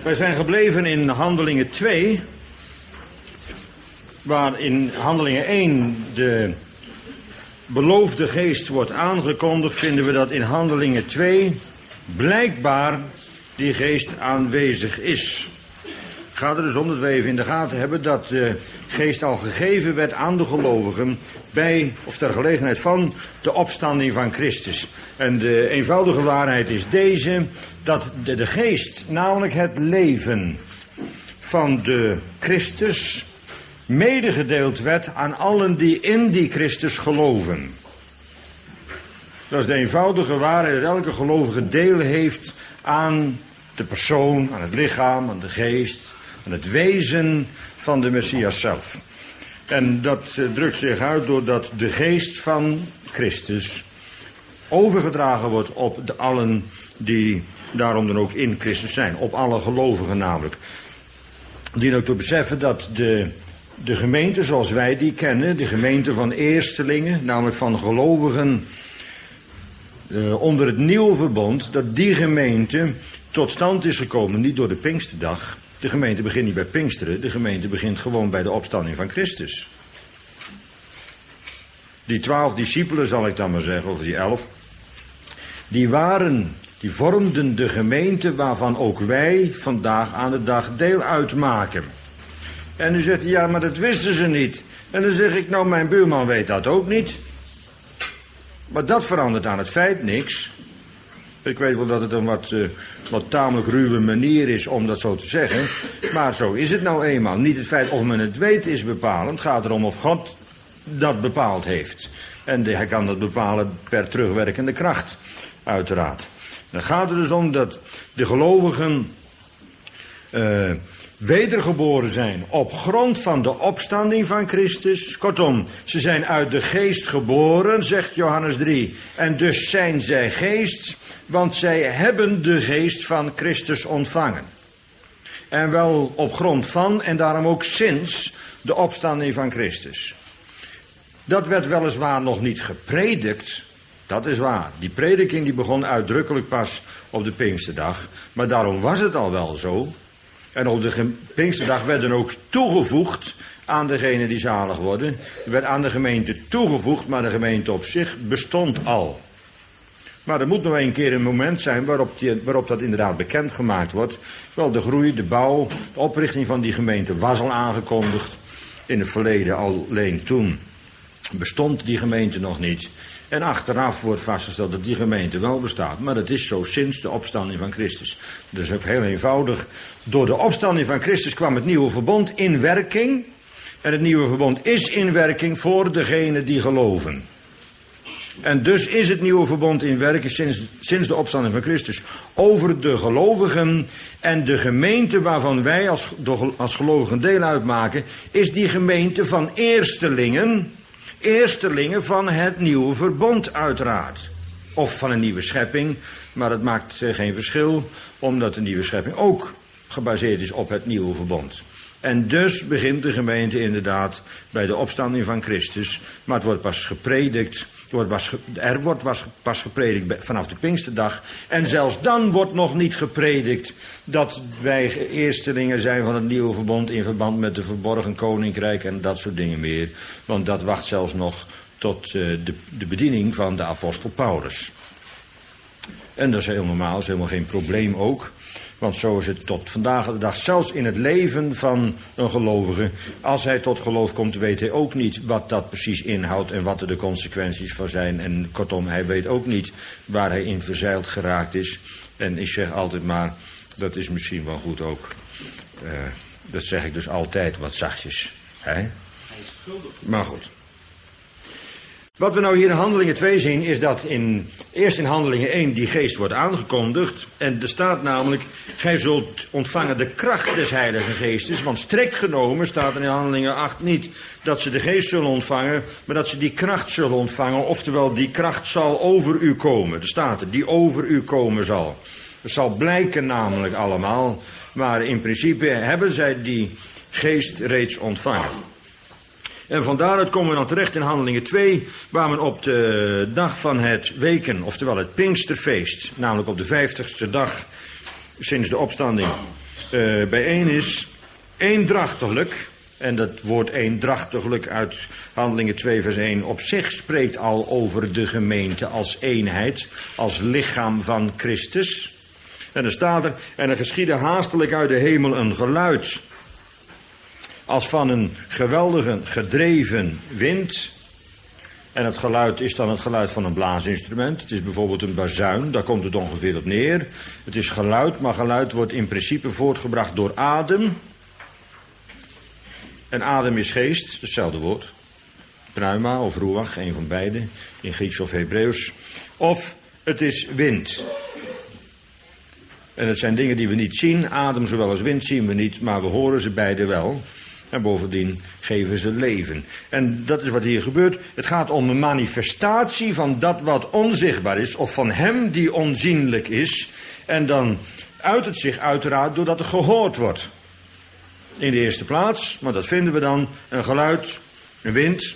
Wij zijn gebleven in Handelingen 2, waar in Handelingen 1 de beloofde geest wordt aangekondigd, vinden we dat in Handelingen 2 blijkbaar die geest aanwezig is. Het gaat er dus om dat we even in de gaten hebben dat de geest al gegeven werd aan de gelovigen bij of ter gelegenheid van de opstanding van Christus. En de eenvoudige waarheid is deze, dat de geest, namelijk het leven van de Christus, medegedeeld werd aan allen die in die Christus geloven. Dat is de eenvoudige waarheid dat elke gelovige deel heeft aan de persoon, aan het lichaam, aan de geest, aan het wezen van de Messias zelf. En dat drukt zich uit doordat de geest van Christus overgedragen wordt op de allen die daarom dan ook in Christus zijn. Op alle gelovigen namelijk. Die ook te beseffen dat de gemeente zoals wij die kennen, de gemeente van eerstelingen, namelijk van gelovigen onder het nieuwe verbond, dat die gemeente tot stand is gekomen, niet door de Pinksterdag. De gemeente begint niet bij Pinksteren, de gemeente begint gewoon bij de opstanding van Christus. Die 12 discipelen, zal ik dan maar zeggen, of die 11, die vormden de gemeente waarvan ook wij vandaag aan de dag deel uitmaken. En u zegt, ja, maar dat wisten ze niet. En dan zeg ik, nou, mijn buurman weet dat ook niet. Maar dat verandert aan het feit niks. Ik weet wel dat het een wat tamelijk ruwe manier is om dat zo te zeggen. Maar zo is het nou eenmaal. Niet het feit of men het weet is bepalend. Het gaat erom of God dat bepaald heeft. En hij kan dat bepalen per terugwerkende kracht, uiteraard. Dan gaat het dus om dat de gelovigen wedergeboren zijn op grond van de opstanding van Christus. Kortom, ze zijn uit de geest geboren, zegt Johannes 3. En dus zijn zij geest, want zij hebben de geest van Christus ontvangen. En wel op grond van en daarom ook sinds de opstanding van Christus. Dat werd weliswaar nog niet gepredikt, dat is waar. Die prediking die begon uitdrukkelijk pas op de Pinksterdag, maar daarom was het al wel zo. En op de Pinksterdag werden ook toegevoegd aan degenen die zalig worden. Er werd aan de gemeente toegevoegd, maar de gemeente op zich bestond al. Maar er moet nog een keer een moment zijn waarop dat inderdaad bekendgemaakt wordt. Wel, de groei, de bouw, de oprichting van die gemeente was al aangekondigd. In het verleden, alleen toen bestond die gemeente nog niet. En achteraf wordt vastgesteld dat die gemeente wel bestaat. Maar dat is zo sinds de opstanding van Christus. Dus ook heel eenvoudig. Door de opstanding van Christus kwam het nieuwe verbond in werking. En het nieuwe verbond is in werking voor degenen die geloven. En dus is het nieuwe verbond in werking sinds de opstanding van Christus over de gelovigen. En de gemeente waarvan wij als gelovigen deel uitmaken, is die gemeente van eerstelingen. Eerstelingen van het nieuwe verbond uiteraard. Of van een nieuwe schepping, maar dat maakt geen verschil, omdat de nieuwe schepping ook gebaseerd is op het nieuwe verbond. En dus begint de gemeente inderdaad bij de opstanding van Christus, maar het wordt pas gepredikt. Er wordt pas gepredikt vanaf de Pinksterdag. En zelfs dan wordt nog niet gepredikt dat wij eerstelingen zijn van het nieuwe verbond in verband met de verborgen koninkrijk en dat soort dingen meer. Want dat wacht zelfs nog tot de bediening van de apostel Paulus. En dat is heel normaal, dat is helemaal geen probleem ook. Want zo is het tot vandaag de dag, zelfs in het leven van een gelovige. Als hij tot geloof komt, weet hij ook niet wat dat precies inhoudt en wat er de consequenties van zijn. En kortom, hij weet ook niet waar hij in verzeild geraakt is. En ik zeg altijd maar, dat is misschien wel goed ook. Dat zeg ik dus altijd wat zachtjes. Hè? Maar goed. Wat we nou hier in Handelingen 2 zien, is dat eerst in Handelingen 1 die geest wordt aangekondigd. En er staat namelijk, gij zult ontvangen de kracht des Heilige Geestes. Want strikt genomen staat er in Handelingen 8 niet dat ze de geest zullen ontvangen, maar dat ze die kracht zullen ontvangen. Oftewel, die kracht zal over u komen. Er staat er, die over u komen zal. Het zal blijken namelijk allemaal, maar in principe hebben zij die geest reeds ontvangen. En van daaruit komen we dan terecht in Handelingen 2, waar men op de dag van het weken, oftewel het Pinksterfeest, namelijk op de 50ste dag sinds de opstanding bijeen is, eendrachtiglijk. En dat woord eendrachtiglijk uit Handelingen 2 vers 1 op zich spreekt al over de gemeente als eenheid, als lichaam van Christus. En dan staat er, en er geschiedde haastelijk uit de hemel een geluid, als van een geweldige gedreven wind. En het geluid is dan het geluid van een blaasinstrument. Het is bijvoorbeeld een bazuin, daar komt het ongeveer op neer. Het is geluid, maar geluid wordt in principe voortgebracht door adem. En adem is geest, hetzelfde woord. Pneuma of ruach, een van beide, in Grieks of Hebreeuws. Of het is wind. En het zijn dingen die we niet zien. Adem zowel als wind zien we niet, maar we horen ze beide wel. En bovendien geven ze leven. En dat is wat hier gebeurt. Het gaat om een manifestatie van dat wat onzichtbaar is, of van hem die onzienlijk is. En dan uit het zich uiteraard doordat er gehoord wordt. In de eerste plaats, want dat vinden we dan, een geluid, een wind.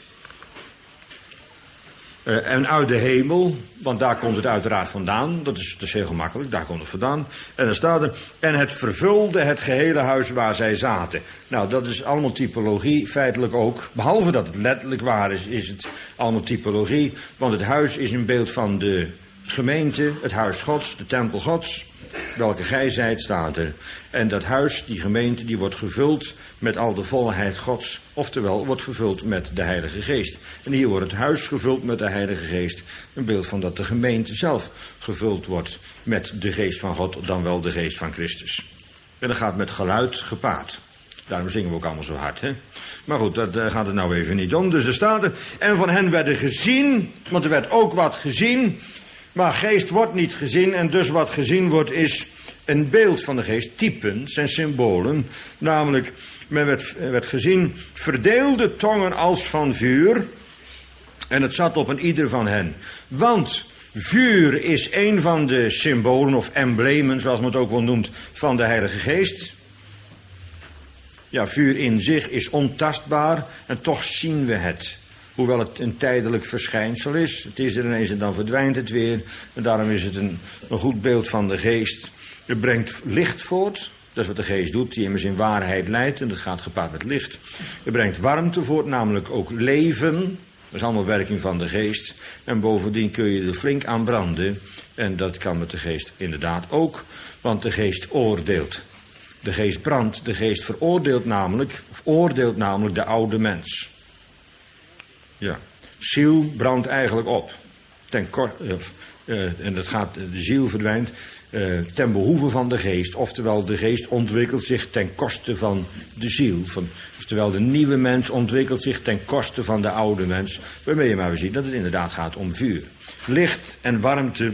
En uit de hemel, want daar komt het uiteraard vandaan. Dat is heel gemakkelijk, daar komt het vandaan. En dan staat er, en het vervulde het gehele huis waar zij zaten. Nou, dat is allemaal typologie, feitelijk ook. Behalve dat het letterlijk waar is, is het allemaal typologie. Want het huis is een beeld van de gemeente, het huis Gods, de tempel Gods. Welke gij zijt, staat er. En dat huis, die gemeente, die wordt gevuld met al de volheid Gods. Oftewel, wordt vervuld met de Heilige Geest. En hier wordt het huis gevuld met de Heilige Geest. Een beeld van dat de gemeente zelf gevuld wordt met de Geest van God, dan wel de Geest van Christus. En dat gaat met geluid gepaard. Daarom zingen we ook allemaal zo hard, hè. Maar goed, daar gaat het nou even niet om. Dus er staat er, en van hen werden gezien, want er werd ook wat gezien. Maar geest wordt niet gezien en dus wat gezien wordt is een beeld van de geest. Typen zijn symbolen. Namelijk, men werd gezien verdeelde tongen als van vuur. En het zat op een ieder van hen. Want vuur is een van de symbolen of emblemen, zoals men het ook wel noemt, van de Heilige Geest. Ja, vuur in zich is ontastbaar en toch zien we het. Hoewel het een tijdelijk verschijnsel is. Het is er ineens en dan verdwijnt het weer. En daarom is het een goed beeld van de geest. Het brengt licht voort. Dat is wat de geest doet, die immers in waarheid leidt. En dat gaat gepaard met licht. Het brengt warmte voort, namelijk ook leven. Dat is allemaal werking van de geest. En bovendien kun je er flink aan branden. En dat kan met de geest inderdaad ook. Want de geest oordeelt. De geest brandt, de geest veroordeelt namelijk, of oordeelt namelijk de oude mens. Ja, ziel brandt eigenlijk op. En de ziel verdwijnt ten behoeve van de geest. Oftewel, de geest ontwikkelt zich ten koste van de ziel. Oftewel, de nieuwe mens ontwikkelt zich ten koste van de oude mens. Waarmee je maar ziet dat het inderdaad gaat om vuur. Licht en warmte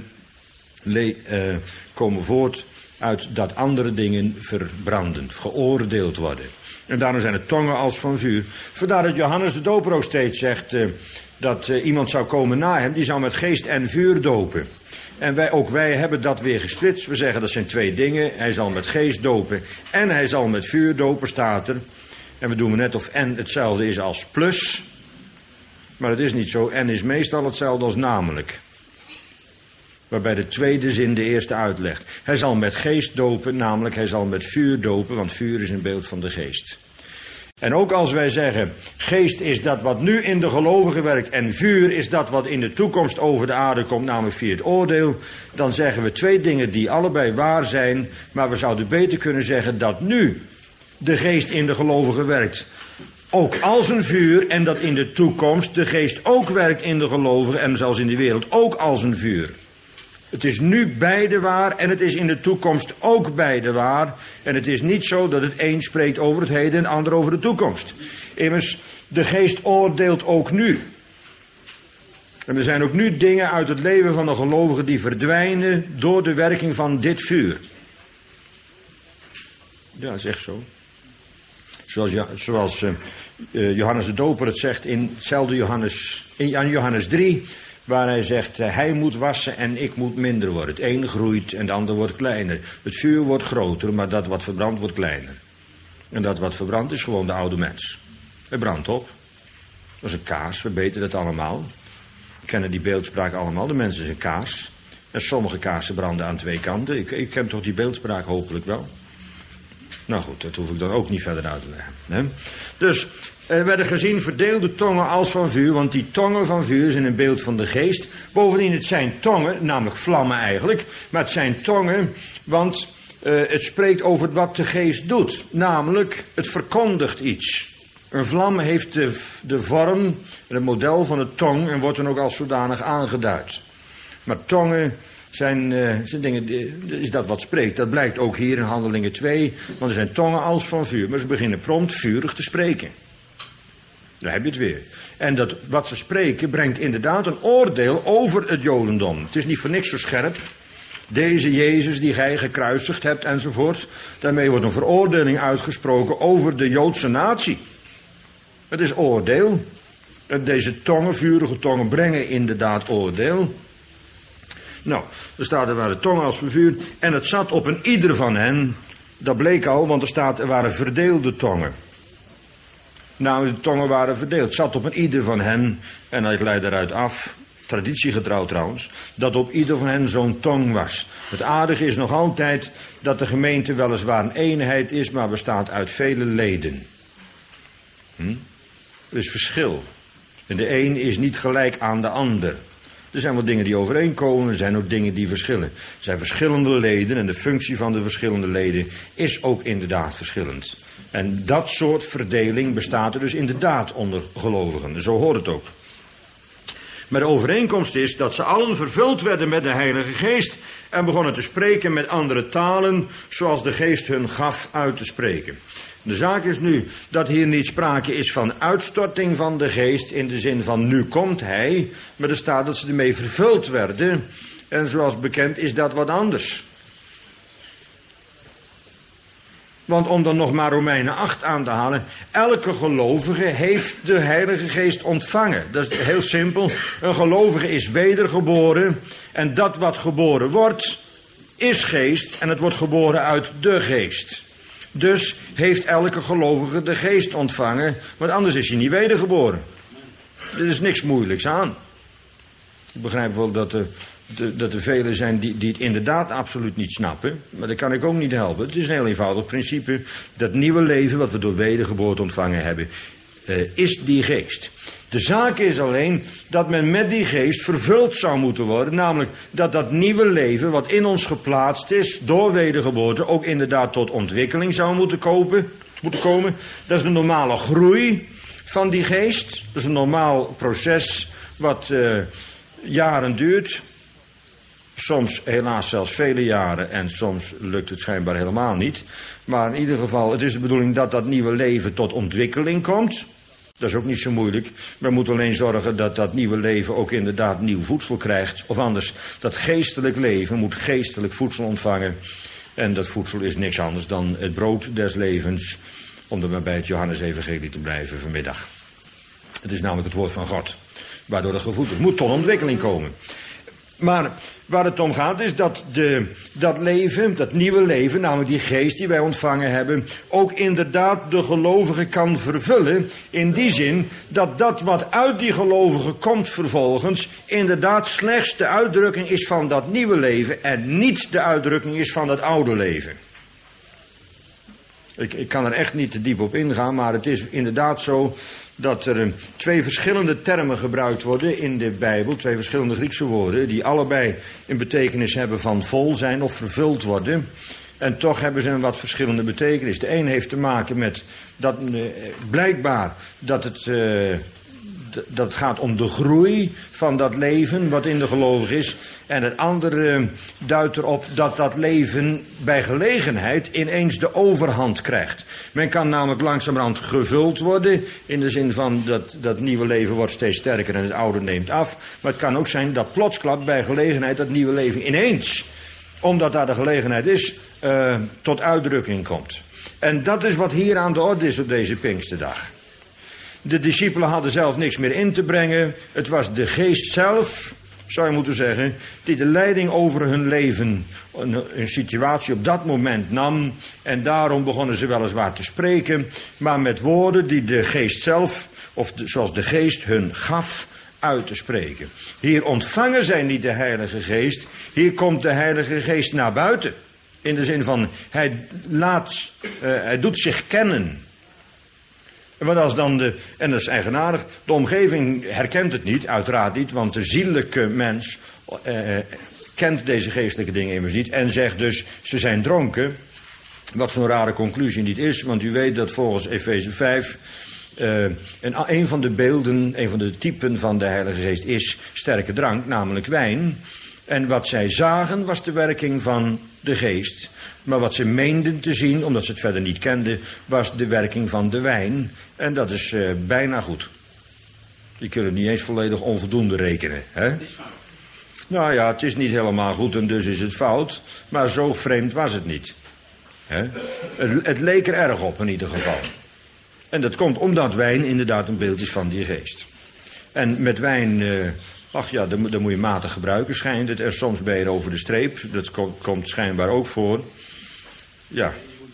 komen voort uit dat andere dingen verbranden, geoordeeld worden. En daarom zijn het tongen als van vuur. Vandaar dat Johannes de Doper ook steeds zegt dat iemand zou komen na hem, die zou met geest en vuur dopen. En wij hebben dat weer gesplitst. We zeggen dat zijn twee dingen. Hij zal met geest dopen en hij zal met vuur dopen, staat er. En we doen maar net of en hetzelfde is als plus. Maar het is niet zo. En is meestal hetzelfde als namelijk. Waarbij de tweede zin de eerste uitlegt. Hij zal met geest dopen, namelijk hij zal met vuur dopen, want vuur is een beeld van de geest. En ook als wij zeggen, geest is dat wat nu in de gelovigen werkt en vuur is dat wat in de toekomst over de aarde komt, namelijk via het oordeel, dan zeggen we twee dingen die allebei waar zijn, maar we zouden beter kunnen zeggen dat nu de geest in de gelovigen werkt. Ook als een vuur en dat in de toekomst de geest ook werkt in de gelovigen en zelfs in de wereld ook als een vuur. Het is nu beide waar en het is in de toekomst ook beide waar. En het is niet zo dat het een spreekt over het heden en het ander over de toekomst. Immers, de geest oordeelt ook nu. En er zijn ook nu dingen uit het leven van de gelovigen die verdwijnen door de werking van dit vuur. Ja, dat is echt zo. Zoals Johannes de Doper het zegt in hetzelfde Johannes 3... waar hij zegt, hij moet wassen en ik moet minder worden. Het een groeit en het ander wordt kleiner. Het vuur wordt groter, maar dat wat verbrandt wordt kleiner. En dat wat verbrandt is gewoon de oude mens. Het brandt op. Dat is een kaars, we weten dat allemaal. We kennen die beeldspraak allemaal. De mens is een kaars. En sommige kaarsen branden aan twee kanten. Ik ken toch die beeldspraak hopelijk wel. Nou goed, dat hoef ik dan ook niet verder uit te leggen. Hè? Dus er werden gezien verdeelde tongen als van vuur, want die tongen van vuur zijn een beeld van de geest. Bovendien, het zijn tongen, namelijk vlammen eigenlijk, maar het zijn tongen, want het spreekt over wat de geest doet. Namelijk, het verkondigt iets. Een vlam heeft de vorm, het model van een tong en wordt dan ook als zodanig aangeduid. Maar tongen zijn dingen, is dat wat spreekt. Dat blijkt ook hier in Handelingen 2, want er zijn tongen als van vuur, maar ze beginnen prompt vurig te spreken. Daar heb je het weer. En dat wat ze spreken brengt inderdaad een oordeel over het Jodendom. Het is niet voor niks zo scherp. Deze Jezus die gij gekruisigd hebt enzovoort. Daarmee wordt een veroordeling uitgesproken over de Joodse natie. Het is oordeel. Deze tongen, vurige tongen, brengen inderdaad oordeel. Nou, er staat er waren tongen als van vuur. En het zat op een ieder van hen. Dat bleek al, want er staat er waren verdeelde tongen. Nou, de tongen waren verdeeld. Het zat op een ieder van hen. En ik leid daaruit af, traditiegetrouw trouwens, dat op ieder van hen zo'n tong was. Het aardige is nog altijd dat de gemeente weliswaar een eenheid is, maar bestaat uit vele leden. Er is verschil. En de een is niet gelijk aan de ander. Er zijn wel dingen die overeenkomen, er zijn ook dingen die verschillen. Er zijn verschillende leden en de functie van de verschillende leden is ook inderdaad verschillend. En dat soort verdeling bestaat er dus inderdaad onder gelovigen. Zo hoort het ook. Maar de overeenkomst is dat ze allen vervuld werden met de Heilige Geest en begonnen te spreken met andere talen, zoals de Geest hun gaf uit te spreken. De zaak is nu dat hier niet sprake is van uitstorting van de Geest in de zin van nu komt Hij, maar er staat dat ze ermee vervuld werden. En zoals bekend is dat wat anders. Want om dan nog maar Romeinen 8 aan te halen, elke gelovige heeft de Heilige Geest ontvangen. Dat is heel simpel. Een gelovige is wedergeboren en dat wat geboren wordt is geest en het wordt geboren uit de Geest. Dus heeft elke gelovige de Geest ontvangen, want anders is hij niet wedergeboren. Er is niks moeilijks aan. Ik begrijp wel dat er velen zijn die het inderdaad absoluut niet snappen. Maar dat kan ik ook niet helpen. Het is een heel eenvoudig principe. Dat nieuwe leven wat we door wedergeboorte ontvangen hebben, is die geest. De zaak is alleen dat men met die geest vervuld zou moeten worden. Namelijk dat dat nieuwe leven wat in ons geplaatst is door wedergeboorte ook inderdaad tot ontwikkeling zou moeten komen. Dat is een normale groei van die geest. Dat is een normaal proces wat jaren duurt. Soms helaas zelfs vele jaren en soms lukt het schijnbaar helemaal niet. Maar in ieder geval, het is de bedoeling dat dat nieuwe leven tot ontwikkeling komt. Dat is ook niet zo moeilijk. We moeten alleen zorgen dat dat nieuwe leven ook inderdaad nieuw voedsel krijgt. Of anders, dat geestelijk leven moet geestelijk voedsel ontvangen. En dat voedsel is niks anders dan het brood des levens. Om er maar bij het Johannes-evangelie te blijven vanmiddag. Het is namelijk het woord van God. Waardoor dat gevoed wordt. Moet tot ontwikkeling komen. Maar waar het om gaat is dat leven, dat nieuwe leven, namelijk die geest die wij ontvangen hebben, ook inderdaad de gelovige kan vervullen. In die zin dat dat wat uit die gelovige komt vervolgens inderdaad slechts de uitdrukking is van dat nieuwe leven en niet de uitdrukking is van dat oude leven. Ik kan er echt niet te diep op ingaan, maar het is inderdaad zo dat er twee verschillende termen gebruikt worden in de Bijbel, twee verschillende Griekse woorden, die allebei een betekenis hebben van vol zijn of vervuld worden. En toch hebben ze een wat verschillende betekenis. De een heeft te maken met dat blijkbaar dat het gaat om de groei van dat leven wat in de gelovige is. En het andere duidt erop dat dat leven bij gelegenheid ineens de overhand krijgt. Men kan namelijk langzamerhand gevuld worden. In de zin van dat nieuwe leven wordt steeds sterker en het oude neemt af. Maar het kan ook zijn dat plotsklap bij gelegenheid dat nieuwe leven ineens, omdat daar de gelegenheid is, tot uitdrukking komt. En dat is wat hier aan de orde is op deze Pinksterdag. De discipelen hadden zelf niks meer in te brengen. Het was de geest zelf, zou je moeten zeggen, die de leiding over hun leven, een situatie op dat moment nam. En daarom begonnen ze weliswaar te spreken, maar met woorden die de geest zelf, of zoals de geest hun gaf, uit te spreken. Hier ontvangen zij niet de Heilige Geest, hier komt de Heilige Geest naar buiten. In de zin van, hij doet zich kennen. Want als dan en dat is eigenaardig, de omgeving herkent het niet, uiteraard niet, want de ziellijke mens kent deze geestelijke dingen immers niet en zegt dus, ze zijn dronken. Wat zo'n rare conclusie niet is, want u weet dat volgens Efeze 5 een van de beelden, een van de typen van de Heilige Geest is sterke drank, namelijk wijn. En wat zij zagen was de werking van de geest. Maar wat ze meenden te zien, omdat ze het verder niet kenden, was de werking van de wijn. En dat is bijna goed. Je kunt het niet eens volledig onvoldoende rekenen. Hè? Nou ja, het is niet helemaal goed en dus is het fout. Maar zo vreemd was het niet. Hè? Het leek er erg op in ieder geval. En dat komt omdat wijn inderdaad een beeld is van die geest. En met wijn, dan moet je matig gebruiken, schijnt het. Er soms ben je over de streep, dat komt schijnbaar ook voor. Ja.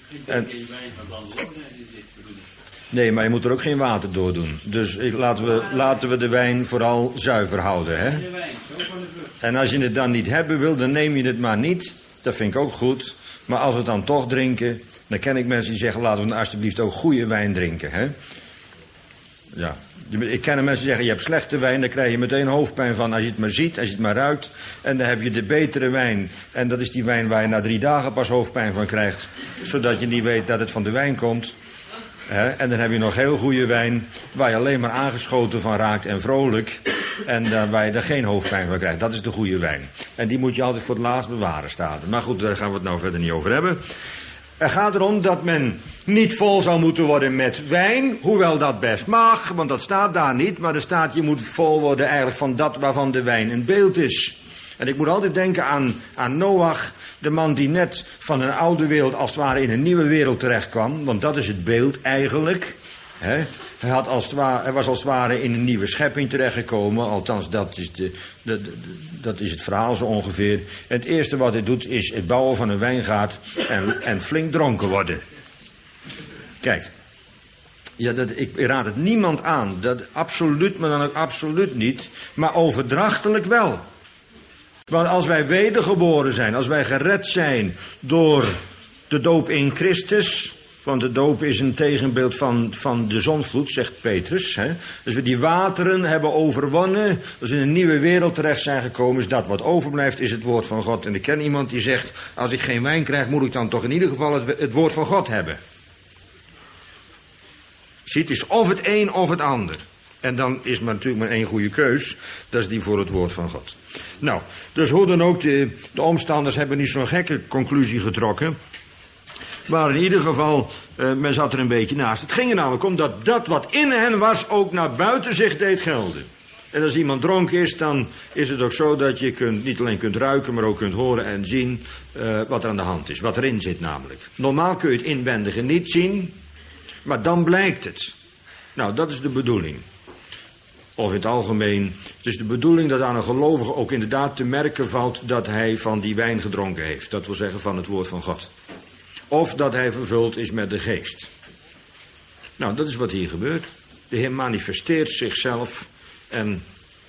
Nee, maar je moet er ook geen water door doen. Dus laten we de wijn vooral zuiver houden. Hè? En als je het dan niet hebben wil, dan neem je het maar niet. Dat vind ik ook goed. Maar als we het dan toch drinken, dan ken ik mensen die zeggen, laten we dan alsjeblieft ook goede wijn drinken. Hè? Ja. Ik ken mensen die zeggen, je hebt slechte wijn, daar krijg je meteen hoofdpijn van als je het maar ziet, als je het maar ruikt. En dan heb je de betere wijn. En dat is die wijn waar je na 3 dagen pas hoofdpijn van krijgt. Zodat je niet weet dat het van de wijn komt. En dan heb je nog heel goede wijn, waar je alleen maar aangeschoten van raakt en vrolijk. En waar je er geen hoofdpijn van krijgt. Dat is de goede wijn. En die moet je altijd voor het laatst bewaren, staat er. Maar goed, daar gaan we het nou verder niet over hebben. Er gaat erom dat men niet vol zou moeten worden met wijn, hoewel dat best mag, want dat staat daar niet. Maar er staat, je moet vol worden eigenlijk van dat waarvan de wijn een beeld is. En ik moet altijd denken aan Noach, de man die net van een oude wereld als het ware in een nieuwe wereld terecht kwam. Want dat is het beeld eigenlijk. Hè? Hij was als het ware in een nieuwe schepping terechtgekomen. Althans, dat is het verhaal zo ongeveer. En het eerste wat hij doet is het bouwen van een wijngaard en flink dronken worden. Kijk. Ja, ik raad het niemand aan. Dat absoluut, maar dan ook absoluut niet. Maar overdrachtelijk wel. Want als wij wedergeboren zijn, als wij gered zijn door de doop in Christus. Want de doop is een tegenbeeld van de zondvloed, zegt Petrus. Hè? Dus we die wateren hebben overwonnen. Als we in een nieuwe wereld terecht zijn gekomen, is dat wat overblijft, is het woord van God. En ik ken iemand die zegt, als ik geen wijn krijg, moet ik dan toch in ieder geval het woord van God hebben. Ziet, het is of het een of het ander. En dan is maar natuurlijk maar één goede keus. Dat is die voor het woord van God. Nou, dus hoe dan ook, de omstanders hebben niet zo'n gekke conclusie getrokken. Maar in ieder geval, men zat er een beetje naast. Het ging er namelijk om dat wat in hen was ook naar buiten zich deed gelden. En als iemand dronken is, dan is het ook zo dat je niet alleen kunt ruiken, maar ook kunt horen en zien wat er aan de hand is. Wat erin zit namelijk. Normaal kun je het inwendige niet zien, maar dan blijkt het. Nou, dat is de bedoeling. Of in het algemeen, het is de bedoeling dat aan een gelovige ook inderdaad te merken valt dat hij van die wijn gedronken heeft. Dat wil zeggen van het woord van God. Of dat hij vervuld is met de geest. Nou, dat is wat hier gebeurt. De Heer manifesteert zichzelf en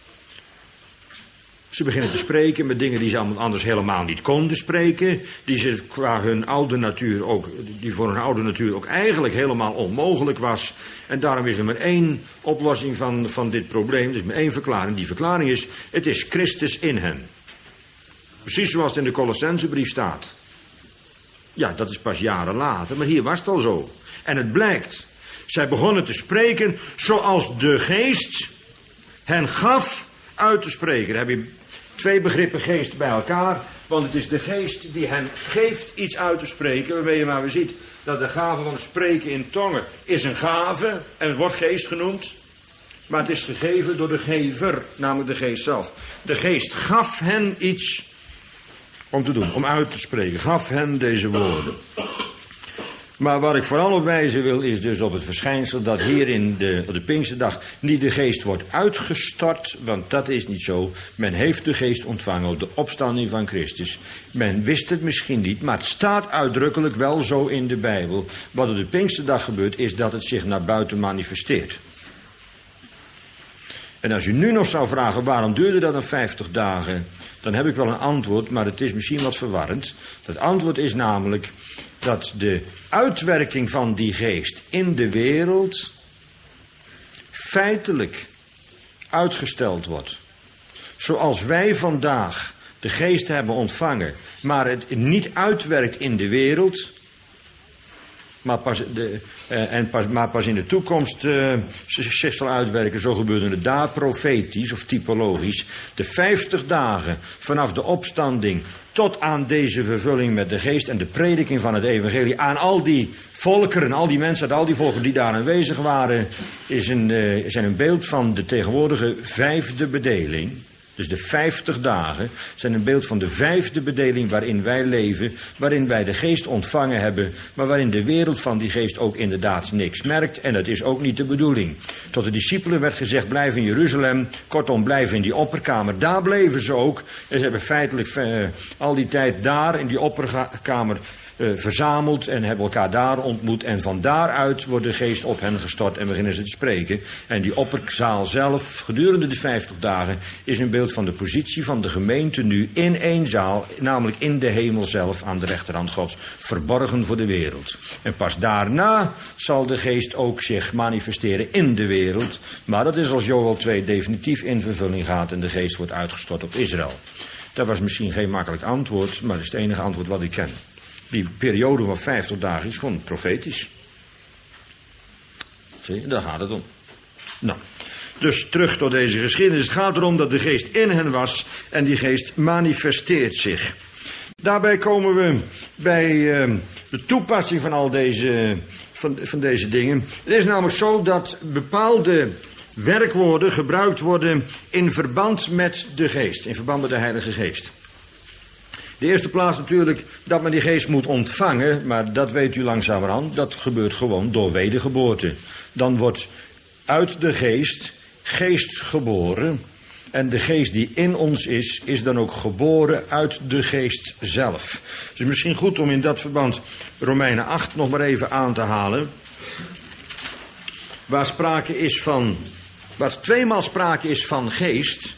ze beginnen te spreken met dingen die ze anders helemaal niet konden spreken. Die ze qua hun oude natuur ook, die voor hun oude natuur ook eigenlijk helemaal onmogelijk was. En daarom is er maar één oplossing van dit probleem. Er is maar één verklaring. Die verklaring is, het is Christus in hen. Precies zoals het in de Colossensebrief staat. Ja, dat is pas jaren later, maar hier was het al zo. En het blijkt, zij begonnen te spreken zoals de geest hen gaf uit te spreken. Dan heb je 2 begrippen geest bij elkaar, want het is de geest die hen geeft iets uit te spreken. Waarmee je maar weer ziet dat de gave van het spreken in tongen is een gave en het wordt geest genoemd. Maar het is gegeven door de gever, namelijk de geest zelf. De geest gaf hen iets om te doen, om uit te spreken. Gaf hen deze woorden. Maar waar ik vooral op wijzen wil is dus op het verschijnsel dat hier op de Pinksterdag niet de geest wordt uitgestort, want dat is niet zo. Men heeft de geest ontvangen op de opstanding van Christus. Men wist het misschien niet, maar het staat uitdrukkelijk wel zo in de Bijbel. Wat op de Pinksterdag gebeurt is dat het zich naar buiten manifesteert. En als u nu nog zou vragen waarom duurde dat dan 50 dagen... dan heb ik wel een antwoord, maar het is misschien wat verwarrend. Het antwoord is namelijk dat de uitwerking van die geest in de wereld feitelijk uitgesteld wordt. Zoals wij vandaag de geest hebben ontvangen, maar het niet uitwerkt in de wereld, maar pas in de toekomst zich zal uitwerken, zo gebeurde het daar profetisch of typologisch. De 50 dagen vanaf de opstanding tot aan deze vervulling met de geest en de prediking van het evangelie aan al die volkeren, al die mensen uit al die volkeren die daar aanwezig waren, zijn een beeld van de tegenwoordige 5e bedeling. Dus de 50 dagen zijn een beeld van de 5e bedeling waarin wij leven, waarin wij de geest ontvangen hebben, maar waarin de wereld van die geest ook inderdaad niks merkt. En dat is ook niet de bedoeling. Tot de discipelen werd gezegd, blijf in Jeruzalem, kortom blijf in die opperkamer. Daar bleven ze ook. En ze hebben feitelijk al die tijd daar in die opperkamer verzameld en hebben elkaar daar ontmoet. En van daaruit wordt de geest op hen gestort en beginnen ze te spreken. En die opperzaal zelf, gedurende de 50 dagen, is een beeld van de positie van de gemeente nu in één zaal, namelijk in de hemel zelf aan de rechterhand Gods, verborgen voor de wereld. En pas daarna zal de geest ook zich manifesteren in de wereld. Maar dat is als Joël 2 definitief in vervulling gaat en de geest wordt uitgestort op Israël. Dat was misschien geen makkelijk antwoord, maar dat is het enige antwoord wat ik ken. Die periode van 50 dagen is gewoon profetisch. Zie je, daar gaat het om. Nou, dus terug tot deze geschiedenis. Het gaat erom dat de geest in hen was en die geest manifesteert zich. Daarbij komen we bij de toepassing van al deze, van deze dingen. Het is namelijk zo dat bepaalde werkwoorden gebruikt worden in verband met de geest, in verband met de Heilige Geest. De eerste plaats natuurlijk dat men die geest moet ontvangen, maar dat weet u langzamerhand, dat gebeurt gewoon door wedergeboorte. Dan wordt uit de geest geboren en de geest die in ons is dan ook geboren uit de geest zelf. Het is misschien goed om in dat verband Romeinen 8 nog maar even aan te halen, waar tweemaal sprake is van geest.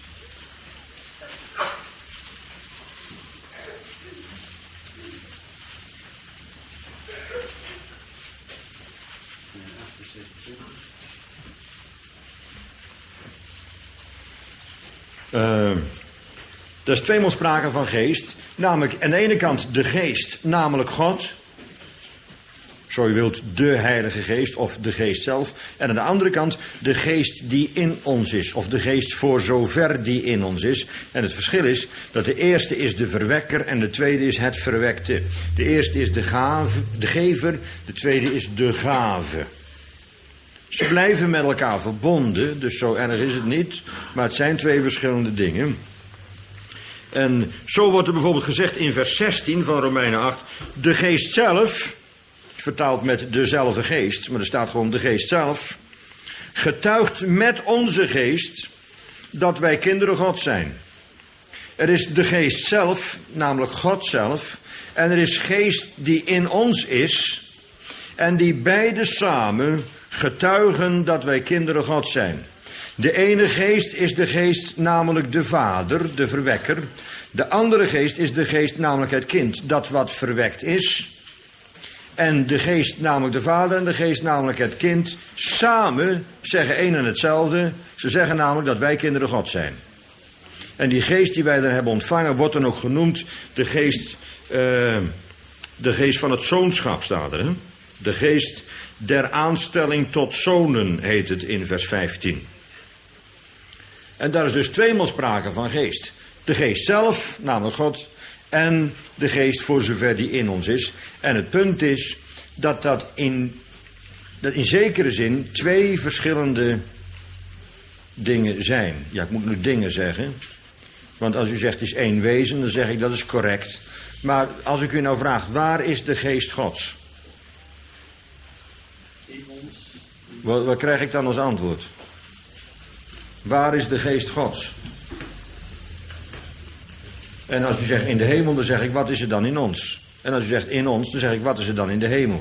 Er is tweemaal sprake van geest, namelijk aan de ene kant de geest, namelijk God, zo u wilt de Heilige Geest of de geest zelf, en aan de andere kant de geest die in ons is, of de geest voor zover die in ons is. En het verschil is dat de eerste is de verwekker en de tweede is het verwekte. De eerste is de gever, de tweede is de gave. Ze blijven met elkaar verbonden, dus zo erg is het niet, maar het zijn twee verschillende dingen. En zo wordt er bijvoorbeeld gezegd in vers 16 van Romeinen 8, de geest zelf, vertaald met dezelfde geest, maar er staat gewoon de geest zelf, getuigt met onze geest dat wij kinderen God zijn. Er is de geest zelf, namelijk God zelf, en er is geest die in ons is, en die beide samen getuigen dat wij kinderen God zijn. De ene geest is de geest, namelijk de Vader, de verwekker. De andere geest is de geest, namelijk het kind, dat wat verwekt is. En de geest, namelijk de Vader, en de geest, namelijk het kind, samen zeggen één en hetzelfde. Ze zeggen namelijk dat wij kinderen God zijn. En die geest die wij dan hebben ontvangen, wordt dan ook genoemd de geest van het zoonschap, staat er. Hè? De geest der aanstelling tot zonen, heet het in vers 15. En daar is dus tweemaal sprake van geest. De geest zelf, namelijk God, en de geest voor zover die in ons is. En het punt is dat in zekere zin twee verschillende dingen zijn. Ja, ik moet nu dingen zeggen. Want als u zegt het is één wezen, dan zeg ik dat is correct. Maar als ik u nou vraag, waar is de geest Gods? In ons. Wat krijg ik dan als antwoord? Waar is de geest Gods? En als u zegt in de hemel, dan zeg ik wat is er dan in ons? En als u zegt in ons, dan zeg ik wat is er dan in de hemel?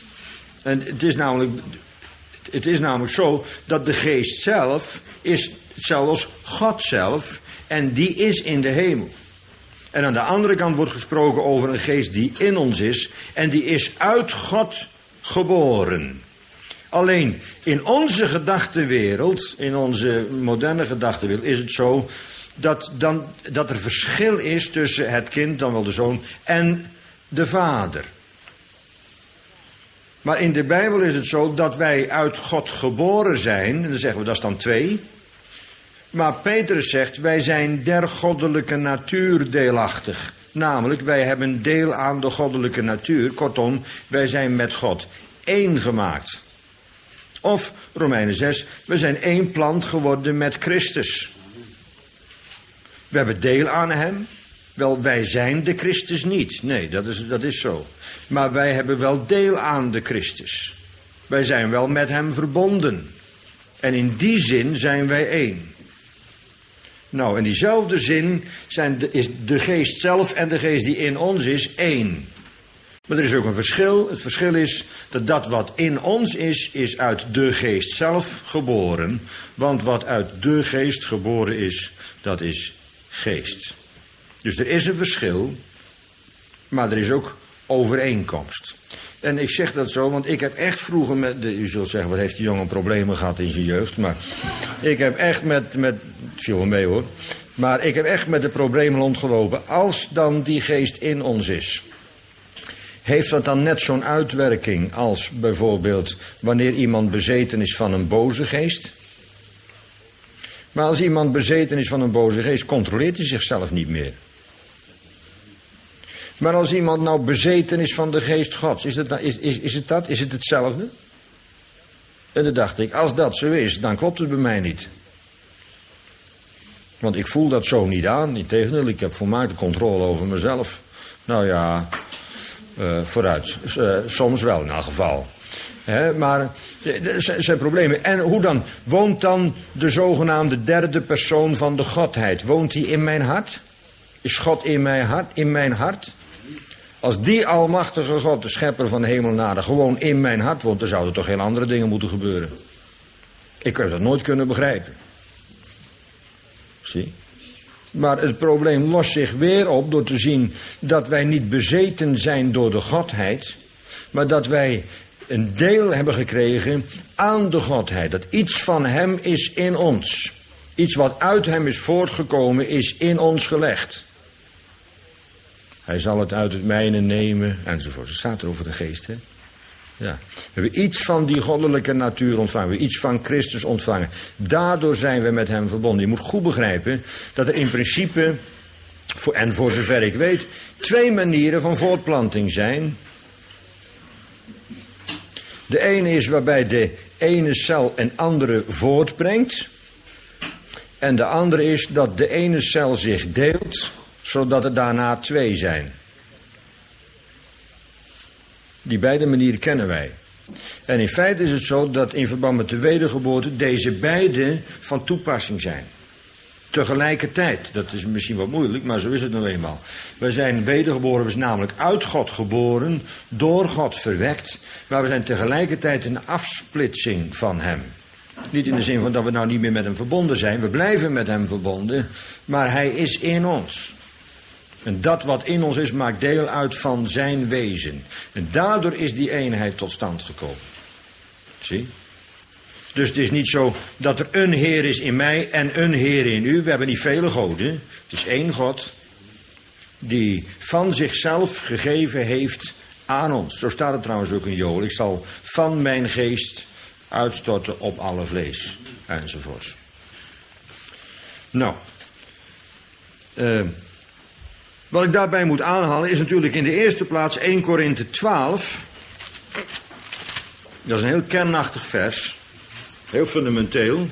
En het is namelijk zo dat de geest zelf is hetzelfde als God zelf. En die is in de hemel. En aan de andere kant wordt gesproken over een geest die in ons is. En die is uit God geboren. Alleen in onze gedachtenwereld, in onze moderne gedachtenwereld, is het zo dat er verschil is tussen het kind, dan wel de zoon, en de vader. Maar in de Bijbel is het zo dat wij uit God geboren zijn. En dan zeggen we dat is dan 2. Maar Petrus zegt wij zijn der goddelijke natuur deelachtig. Namelijk wij hebben deel aan de goddelijke natuur. Kortom, wij zijn met God één gemaakt. Of Romeinen 6, we zijn één plant geworden met Christus. We hebben deel aan hem. Wel, wij zijn de Christus niet. Nee, dat is zo. Maar wij hebben wel deel aan de Christus. Wij zijn wel met hem verbonden. En in die zin zijn wij één. Nou, in diezelfde zin is de geest zelf en de geest die in ons is één. Maar er is ook een verschil. Het verschil is dat wat in ons is uit de geest zelf geboren. Want wat uit de geest geboren is, dat is geest. Dus er is een verschil, maar er is ook overeenkomst. En ik zeg dat zo, want ik heb echt vroeger u zult zeggen, wat heeft die jongen problemen gehad in zijn jeugd. Maar ik heb echt het viel wel mee hoor. Maar ik heb echt met de problemen rondgelopen. Als dan die geest in ons is, heeft dat dan net zo'n uitwerking als bijvoorbeeld wanneer iemand bezeten is van een boze geest? Maar als iemand bezeten is van een boze geest, controleert hij zichzelf niet meer. Maar als iemand nou bezeten is van de geest Gods, is het hetzelfde? En dan dacht ik, als dat zo is, dan klopt het bij mij niet. Want ik voel dat zo niet aan. Integendeel, ik heb volmaakte controle over mezelf. Nou ja, vooruit. Soms wel in elk geval. Maar er zijn problemen. En hoe dan? Woont dan de zogenaamde derde persoon van de Godheid? Woont die in mijn hart? Is God in mijn hart? Als die almachtige God, de schepper van hemel en aarde, gewoon in mijn hart woont, dan zouden er toch heel andere dingen moeten gebeuren. Ik heb dat nooit kunnen begrijpen. Zie? Maar het probleem lost zich weer op door te zien dat wij niet bezeten zijn door de Godheid, maar dat wij een deel hebben gekregen aan de Godheid. Dat iets van hem is in ons. Iets wat uit hem is voortgekomen is in ons gelegd. Hij zal het uit het mijne nemen, enzovoort. Het staat er over de geest, hè? Ja. We hebben iets van die goddelijke natuur ontvangen. We hebben iets van Christus ontvangen. Daardoor zijn we met hem verbonden. Je moet goed begrijpen dat er in principe, voor zover ik weet, 2 manieren van voortplanting zijn. De ene is waarbij de ene cel een andere voortbrengt. En de andere is dat de ene cel zich deelt, zodat er daarna 2 zijn. Die beide manieren kennen wij. En in feite is het zo dat in verband met de wedergeboorte deze beide van toepassing zijn. Tegelijkertijd, dat is misschien wat moeilijk, maar zo is het nou eenmaal. Wij zijn wedergeboren, we zijn namelijk uit God geboren, door God verwekt, maar we zijn tegelijkertijd een afsplitsing van hem. Niet in de zin van dat we nou niet meer met hem verbonden zijn, we blijven met hem verbonden, maar hij is in ons. En dat wat in ons is, maakt deel uit van zijn wezen. En daardoor is die eenheid tot stand gekomen. Zie? Dus het is niet zo dat er een Heer is in mij en een Heer in u. We hebben niet vele goden. Het is één God die van zichzelf gegeven heeft aan ons. Zo staat het trouwens ook in Joel. Ik zal van mijn geest uitstorten op alle vlees. Enzovoorts. Nou. Wat ik daarbij moet aanhalen is natuurlijk in de eerste plaats 1 Korinthe 12. Dat is een heel kernachtig vers. Heel fundamenteel.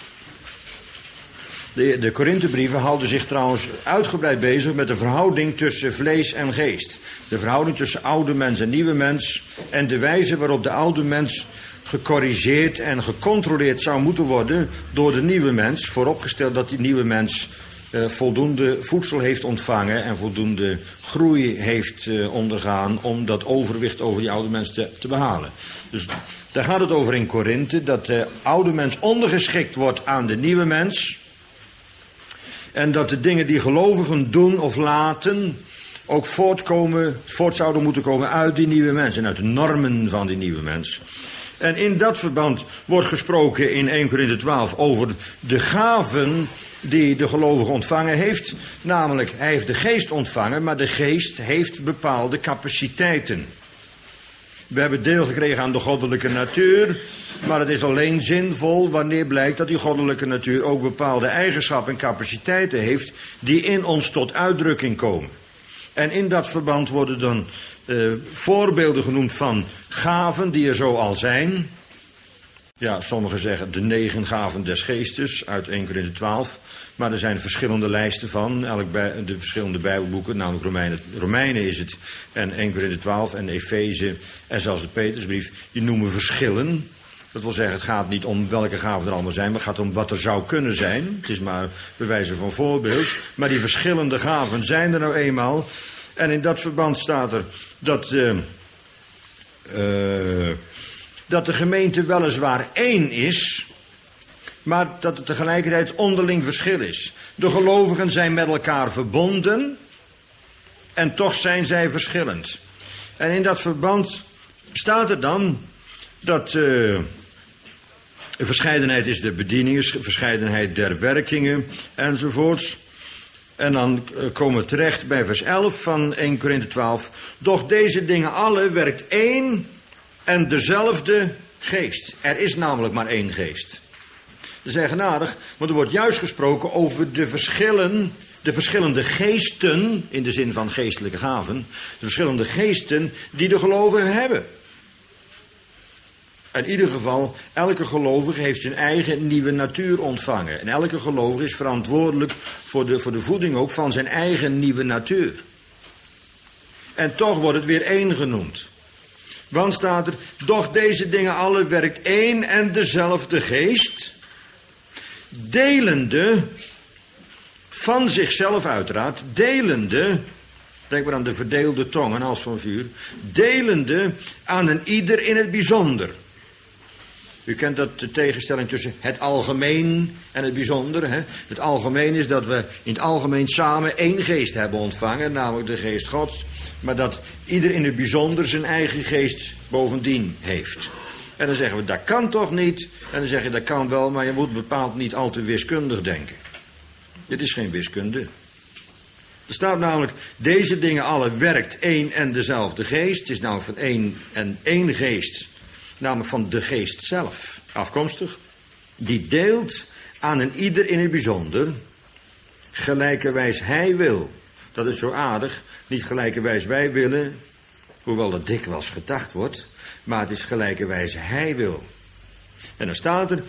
De Korinthebrieven houden zich trouwens uitgebreid bezig met de verhouding tussen vlees en geest. De verhouding tussen oude mens en nieuwe mens. En de wijze waarop de oude mens gecorrigeerd en gecontroleerd zou moeten worden door de nieuwe mens. Vooropgesteld dat die nieuwe mens voldoende voedsel heeft ontvangen en voldoende groei heeft ondergaan om dat overwicht over die oude mens te behalen. Dus daar gaat het over in Korinthe, dat de oude mens ondergeschikt wordt aan de nieuwe mens. En dat de dingen die gelovigen doen of laten ook voort zouden moeten komen uit die nieuwe mens en uit de normen van die nieuwe mens. En in dat verband wordt gesproken in 1 Korinthe 12 over de gaven die de gelovige ontvangen heeft. Namelijk, hij heeft de geest ontvangen, maar de geest heeft bepaalde capaciteiten. We hebben deel gekregen aan de goddelijke natuur, maar het is alleen zinvol wanneer blijkt dat die goddelijke natuur ook bepaalde eigenschappen en capaciteiten heeft die in ons tot uitdrukking komen. En in dat verband worden dan voorbeelden genoemd van gaven die er zo al zijn. Ja, sommigen zeggen de 9 gaven des geestes uit 1 Korinthe 12. Maar er zijn verschillende lijsten van, de verschillende bijbelboeken, namelijk Romeinen is het, en 1 Korinthe 12 en Efeze en zelfs de Petersbrief, die noemen verschillen. Dat wil zeggen, het gaat niet om welke gaven er allemaal zijn, maar het gaat om wat er zou kunnen zijn. Het is maar bij wijze van voorbeeld. Maar die verschillende gaven zijn er nou eenmaal. En in dat verband staat er dat de gemeente weliswaar één is, maar dat er tegelijkertijd onderling verschil is. De gelovigen zijn met elkaar verbonden en toch zijn zij verschillend. En in dat verband staat er dan dat verscheidenheid is de bedieningen, verscheidenheid der werkingen enzovoorts. En dan komen we terecht bij vers 11 van 1 Korinthe 12. Doch deze dingen alle werkt één en dezelfde geest. Er is namelijk maar één geest. Dat is eigenaardig, want er wordt juist gesproken over de verschillende geesten, in de zin van geestelijke gaven, de verschillende geesten die de gelovigen hebben. In ieder geval, elke gelovige heeft zijn eigen nieuwe natuur ontvangen. En elke gelovige is verantwoordelijk voor de voeding ook van zijn eigen nieuwe natuur. En toch wordt het weer één genoemd. Want staat er, doch deze dingen alle werkt één en dezelfde geest, delende, van zichzelf uiteraard, delende, denk maar aan de verdeelde tongen als van vuur, delende aan een ieder in het bijzonder. U kent dat, de tegenstelling tussen het algemeen en het bijzonder. Hè? Het algemeen is dat we in het algemeen samen één geest hebben ontvangen, namelijk de geest Gods. Maar dat ieder in het bijzonder zijn eigen geest bovendien heeft. En dan zeggen we, dat kan toch niet? En dan zeg je, dat kan wel, maar je moet bepaald niet al te wiskundig denken. Dit is geen wiskunde. Er staat namelijk, deze dingen alle werkt één en dezelfde geest. Het is namelijk van één geest. Namelijk van de geest zelf afkomstig. Die deelt aan een ieder in het bijzonder. Gelijkerwijs hij wil. Dat is zo aardig. Niet gelijkerwijs wij willen. Hoewel dat dikwijls gedacht wordt. Maar het is gelijkerwijs hij wil. En dan staat er.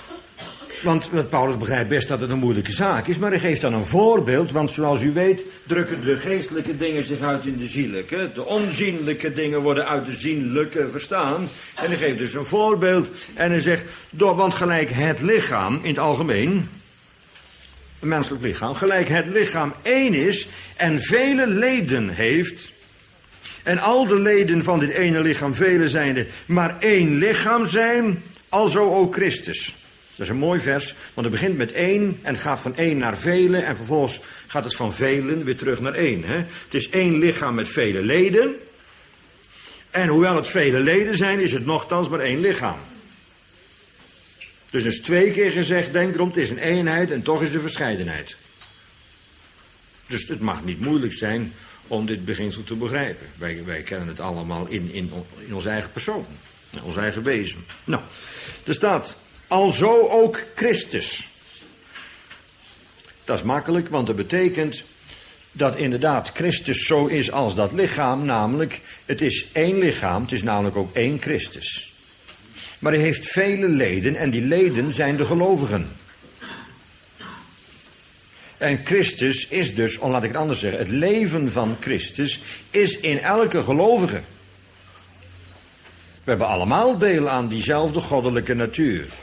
Want Paulus begrijpt best dat het een moeilijke zaak is. Maar hij geeft dan een voorbeeld. Want zoals u weet drukken de geestelijke dingen zich uit in de zienlijke. De onzienlijke dingen worden uit de zienlijke verstaan. En hij geeft dus een voorbeeld. En hij zegt, want gelijk het lichaam in het algemeen, een menselijk lichaam, gelijk het lichaam één is en vele leden heeft. En al de leden van dit ene lichaam, vele zijnde, maar één lichaam zijn, alzo ook Christus. Dat is een mooi vers, want het begint met één en het gaat van één naar velen en vervolgens gaat het van velen weer terug naar één. Hè? Het is één lichaam met vele leden en hoewel het vele leden zijn, is het nochtans maar één lichaam. Dus er is 2 keer gezegd, denk erom, het is een eenheid en toch is er verscheidenheid. Dus het mag niet moeilijk zijn om dit beginsel te begrijpen. Wij kennen het allemaal in ons eigen persoon, in ons eigen wezen. Nou, er staat, alzo ook Christus. Dat is makkelijk, want dat betekent dat inderdaad Christus zo is als dat lichaam, namelijk het is één lichaam, het is namelijk ook één Christus. Maar hij heeft vele leden en die leden zijn de gelovigen. En Christus is dus, laat ik het anders zeggen, het leven van Christus is in elke gelovige. We hebben allemaal deel aan diezelfde goddelijke natuur.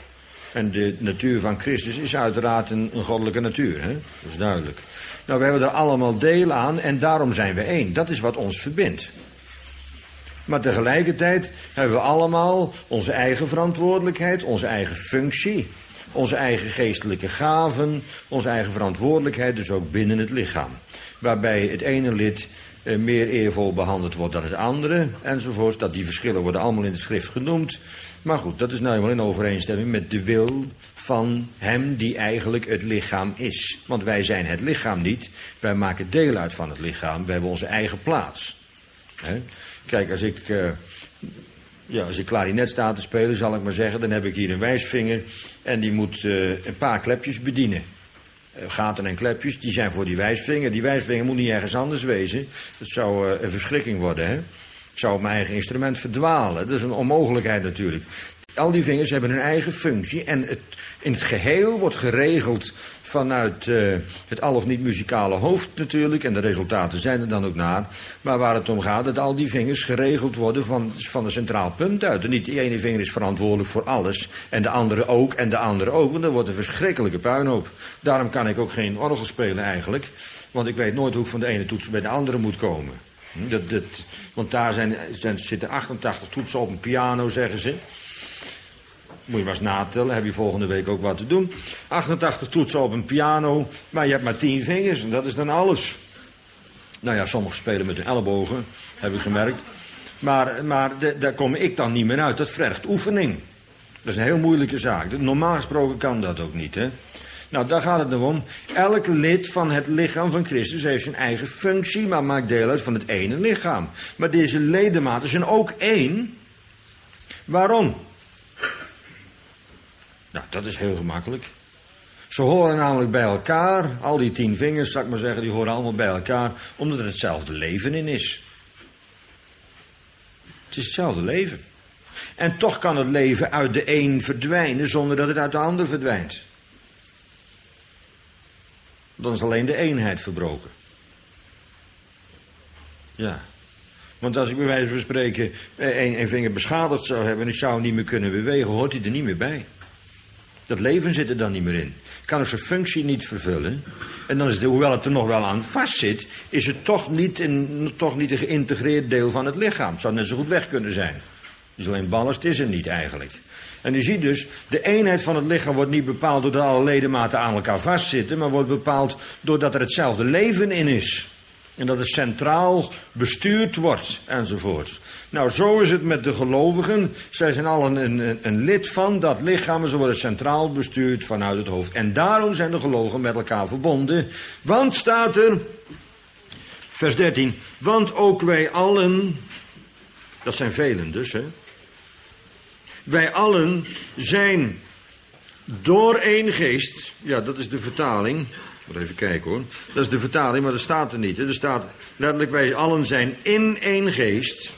En de natuur van Christus is uiteraard een goddelijke natuur, hè? Dat is duidelijk. Nou, we hebben er allemaal deel aan en daarom zijn we één. Dat is wat ons verbindt. Maar tegelijkertijd hebben we allemaal onze eigen verantwoordelijkheid, onze eigen functie, onze eigen geestelijke gaven, onze eigen verantwoordelijkheid, dus ook binnen het lichaam. Waarbij het ene lid meer eervol behandeld wordt dan het andere, enzovoort. Dat die verschillen worden allemaal in de schrift genoemd. Maar goed, dat is nou eenmaal in overeenstemming met de wil van hem die eigenlijk het lichaam is. Want wij zijn het lichaam niet, wij maken deel uit van het lichaam, we hebben onze eigen plaats. He? Kijk, als ik klarinet sta te spelen, zal ik maar zeggen, dan heb ik hier een wijsvinger en die moet een paar klepjes bedienen. Gaten en klepjes, die zijn voor die wijsvinger. Die wijsvinger moet niet ergens anders wezen. Dat zou een verschrikking worden, hè. Ik zou op mijn eigen instrument verdwalen. Dat is een onmogelijkheid natuurlijk. Al die vingers hebben hun eigen functie en in het geheel wordt geregeld vanuit het al of niet muzikale hoofd natuurlijk. En de resultaten zijn er dan ook naar. Maar waar het om gaat, dat al die vingers geregeld worden van een centraal punt uit. En niet die ene vinger is verantwoordelijk voor alles en de andere ook en de andere ook. Want dan wordt een verschrikkelijke puinhoop. Daarom kan ik ook geen orgel spelen eigenlijk. Want ik weet nooit hoe ik van de ene toets bij de andere moet komen. Want daar zitten 88 toetsen op een piano, zeggen ze. Moet je maar eens natellen, heb je volgende week ook wat te doen. 88 toetsen op een piano, maar je hebt maar 10 vingers en dat is dan alles. Nou ja, sommigen spelen met hun ellebogen, heb ik gemerkt. Maar daar kom ik dan niet meer uit, dat vergt oefening. Dat is een heel moeilijke zaak. Normaal gesproken kan dat ook niet, hè. Nou, daar gaat het om. Elk lid van het lichaam van Christus heeft zijn eigen functie, maar maakt deel uit van het ene lichaam. Maar deze ledematen zijn ook één. Waarom? Nou, dat is heel gemakkelijk. Ze horen namelijk bij elkaar, al die 10 vingers, zal ik maar zeggen, die horen allemaal bij elkaar, omdat er hetzelfde leven in is. Het is hetzelfde leven. En toch kan het leven uit de een verdwijnen, zonder dat het uit de ander verdwijnt. Dan is alleen de eenheid verbroken. Ja. Want als ik bij wijze van spreken een vinger beschadigd zou hebben en ik zou hem niet meer kunnen bewegen, hoort hij er niet meer bij. Dat leven zit er dan niet meer in. Kan het zijn functie niet vervullen. En dan is het, hoewel het er nog wel aan vastzit, is het toch niet een geïntegreerd deel van het lichaam. Het zou net zo goed weg kunnen zijn. Dus alleen ballast is er niet eigenlijk. En u ziet dus, de eenheid van het lichaam wordt niet bepaald doordat alle ledematen aan elkaar vastzitten, maar wordt bepaald doordat er hetzelfde leven in is. En dat het centraal bestuurd wordt, enzovoort. Nou, zo is het met de gelovigen. Zij zijn allen een lid van dat lichaam en ze worden centraal bestuurd vanuit het hoofd. En daarom zijn de gelovigen met elkaar verbonden. Want staat er, vers 13, want ook wij allen, dat zijn velen dus, hè. Wij allen zijn door één geest, ja, dat is de vertaling. Ik moet even kijken hoor. Dat is de vertaling, maar dat staat er niet. Hè. Er staat letterlijk, wij allen zijn in één geest.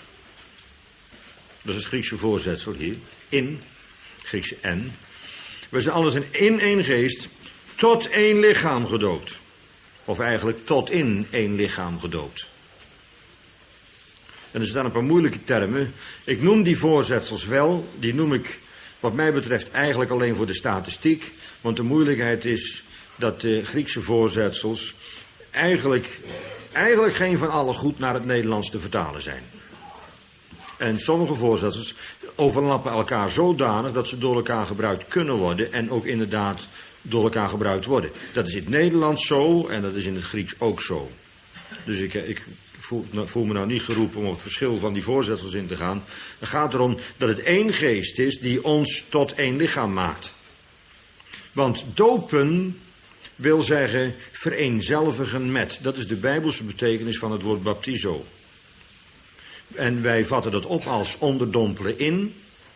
Dat is het Griekse voorzetsel hier. In, Griekse en. Wij zijn allen zijn in één geest tot één lichaam gedoopt. Of eigenlijk tot in één lichaam gedoopt. En er staan een paar moeilijke termen. Ik noem die voorzetsels wel. Die noem ik wat mij betreft eigenlijk alleen voor de statistiek. Want de moeilijkheid is dat de Griekse voorzetsels eigenlijk geen van alle goed naar het Nederlands te vertalen zijn. En sommige voorzetsels overlappen elkaar zodanig dat ze door elkaar gebruikt kunnen worden en ook inderdaad door elkaar gebruikt worden. Dat is in het Nederlands zo en dat is in het Grieks ook zo. Dus ik voel me nou niet geroepen om op het verschil van die voorzetsels in te gaan. Het gaat erom dat het één geest is die ons tot één lichaam maakt. Want dopen wil zeggen vereenzelvigen met. Dat is de Bijbelse betekenis van het woord baptizo. En wij vatten dat op als onderdompelen in.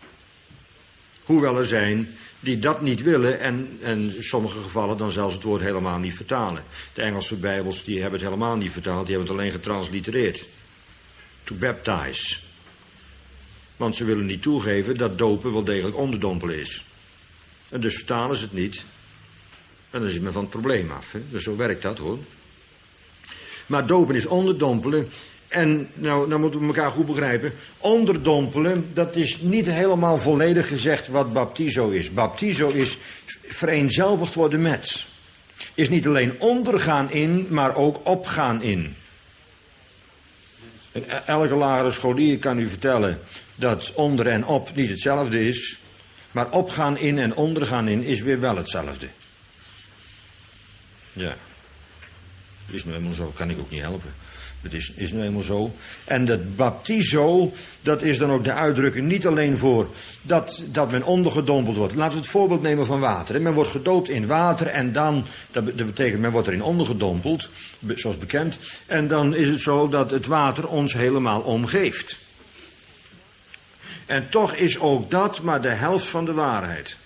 Hoewel er zijn die dat niet willen en in sommige gevallen dan zelfs het woord helemaal niet vertalen. De Engelse Bijbels die hebben het helemaal niet vertaald, die hebben het alleen getranslitereerd. To baptize. Want ze willen niet toegeven dat dopen wel degelijk onderdompelen is. En dus vertalen ze het niet. En dan is men van het probleem af. Hè? Dus zo werkt dat hoor. Maar dopen is onderdompelen. En nou moeten we elkaar goed begrijpen. Onderdompelen, dat is niet helemaal volledig gezegd wat baptizo is. Baptizo is vereenzelvigd worden met. Is niet alleen ondergaan in, maar ook opgaan in. En elke lagere scholier kan u vertellen dat onder en op niet hetzelfde is. Maar opgaan in en ondergaan in is weer wel hetzelfde. Ja. Is nu helemaal zo, kan ik ook niet helpen. Het is nu helemaal zo. En dat baptizo, dat is dan ook de uitdrukking niet alleen voor dat men ondergedompeld wordt. Laten we het voorbeeld nemen van water. Men wordt gedoopt in water en dan, dat betekent men wordt erin ondergedompeld, zoals bekend. En dan is het zo dat het water ons helemaal omgeeft. En toch is ook dat maar de helft van de waarheid.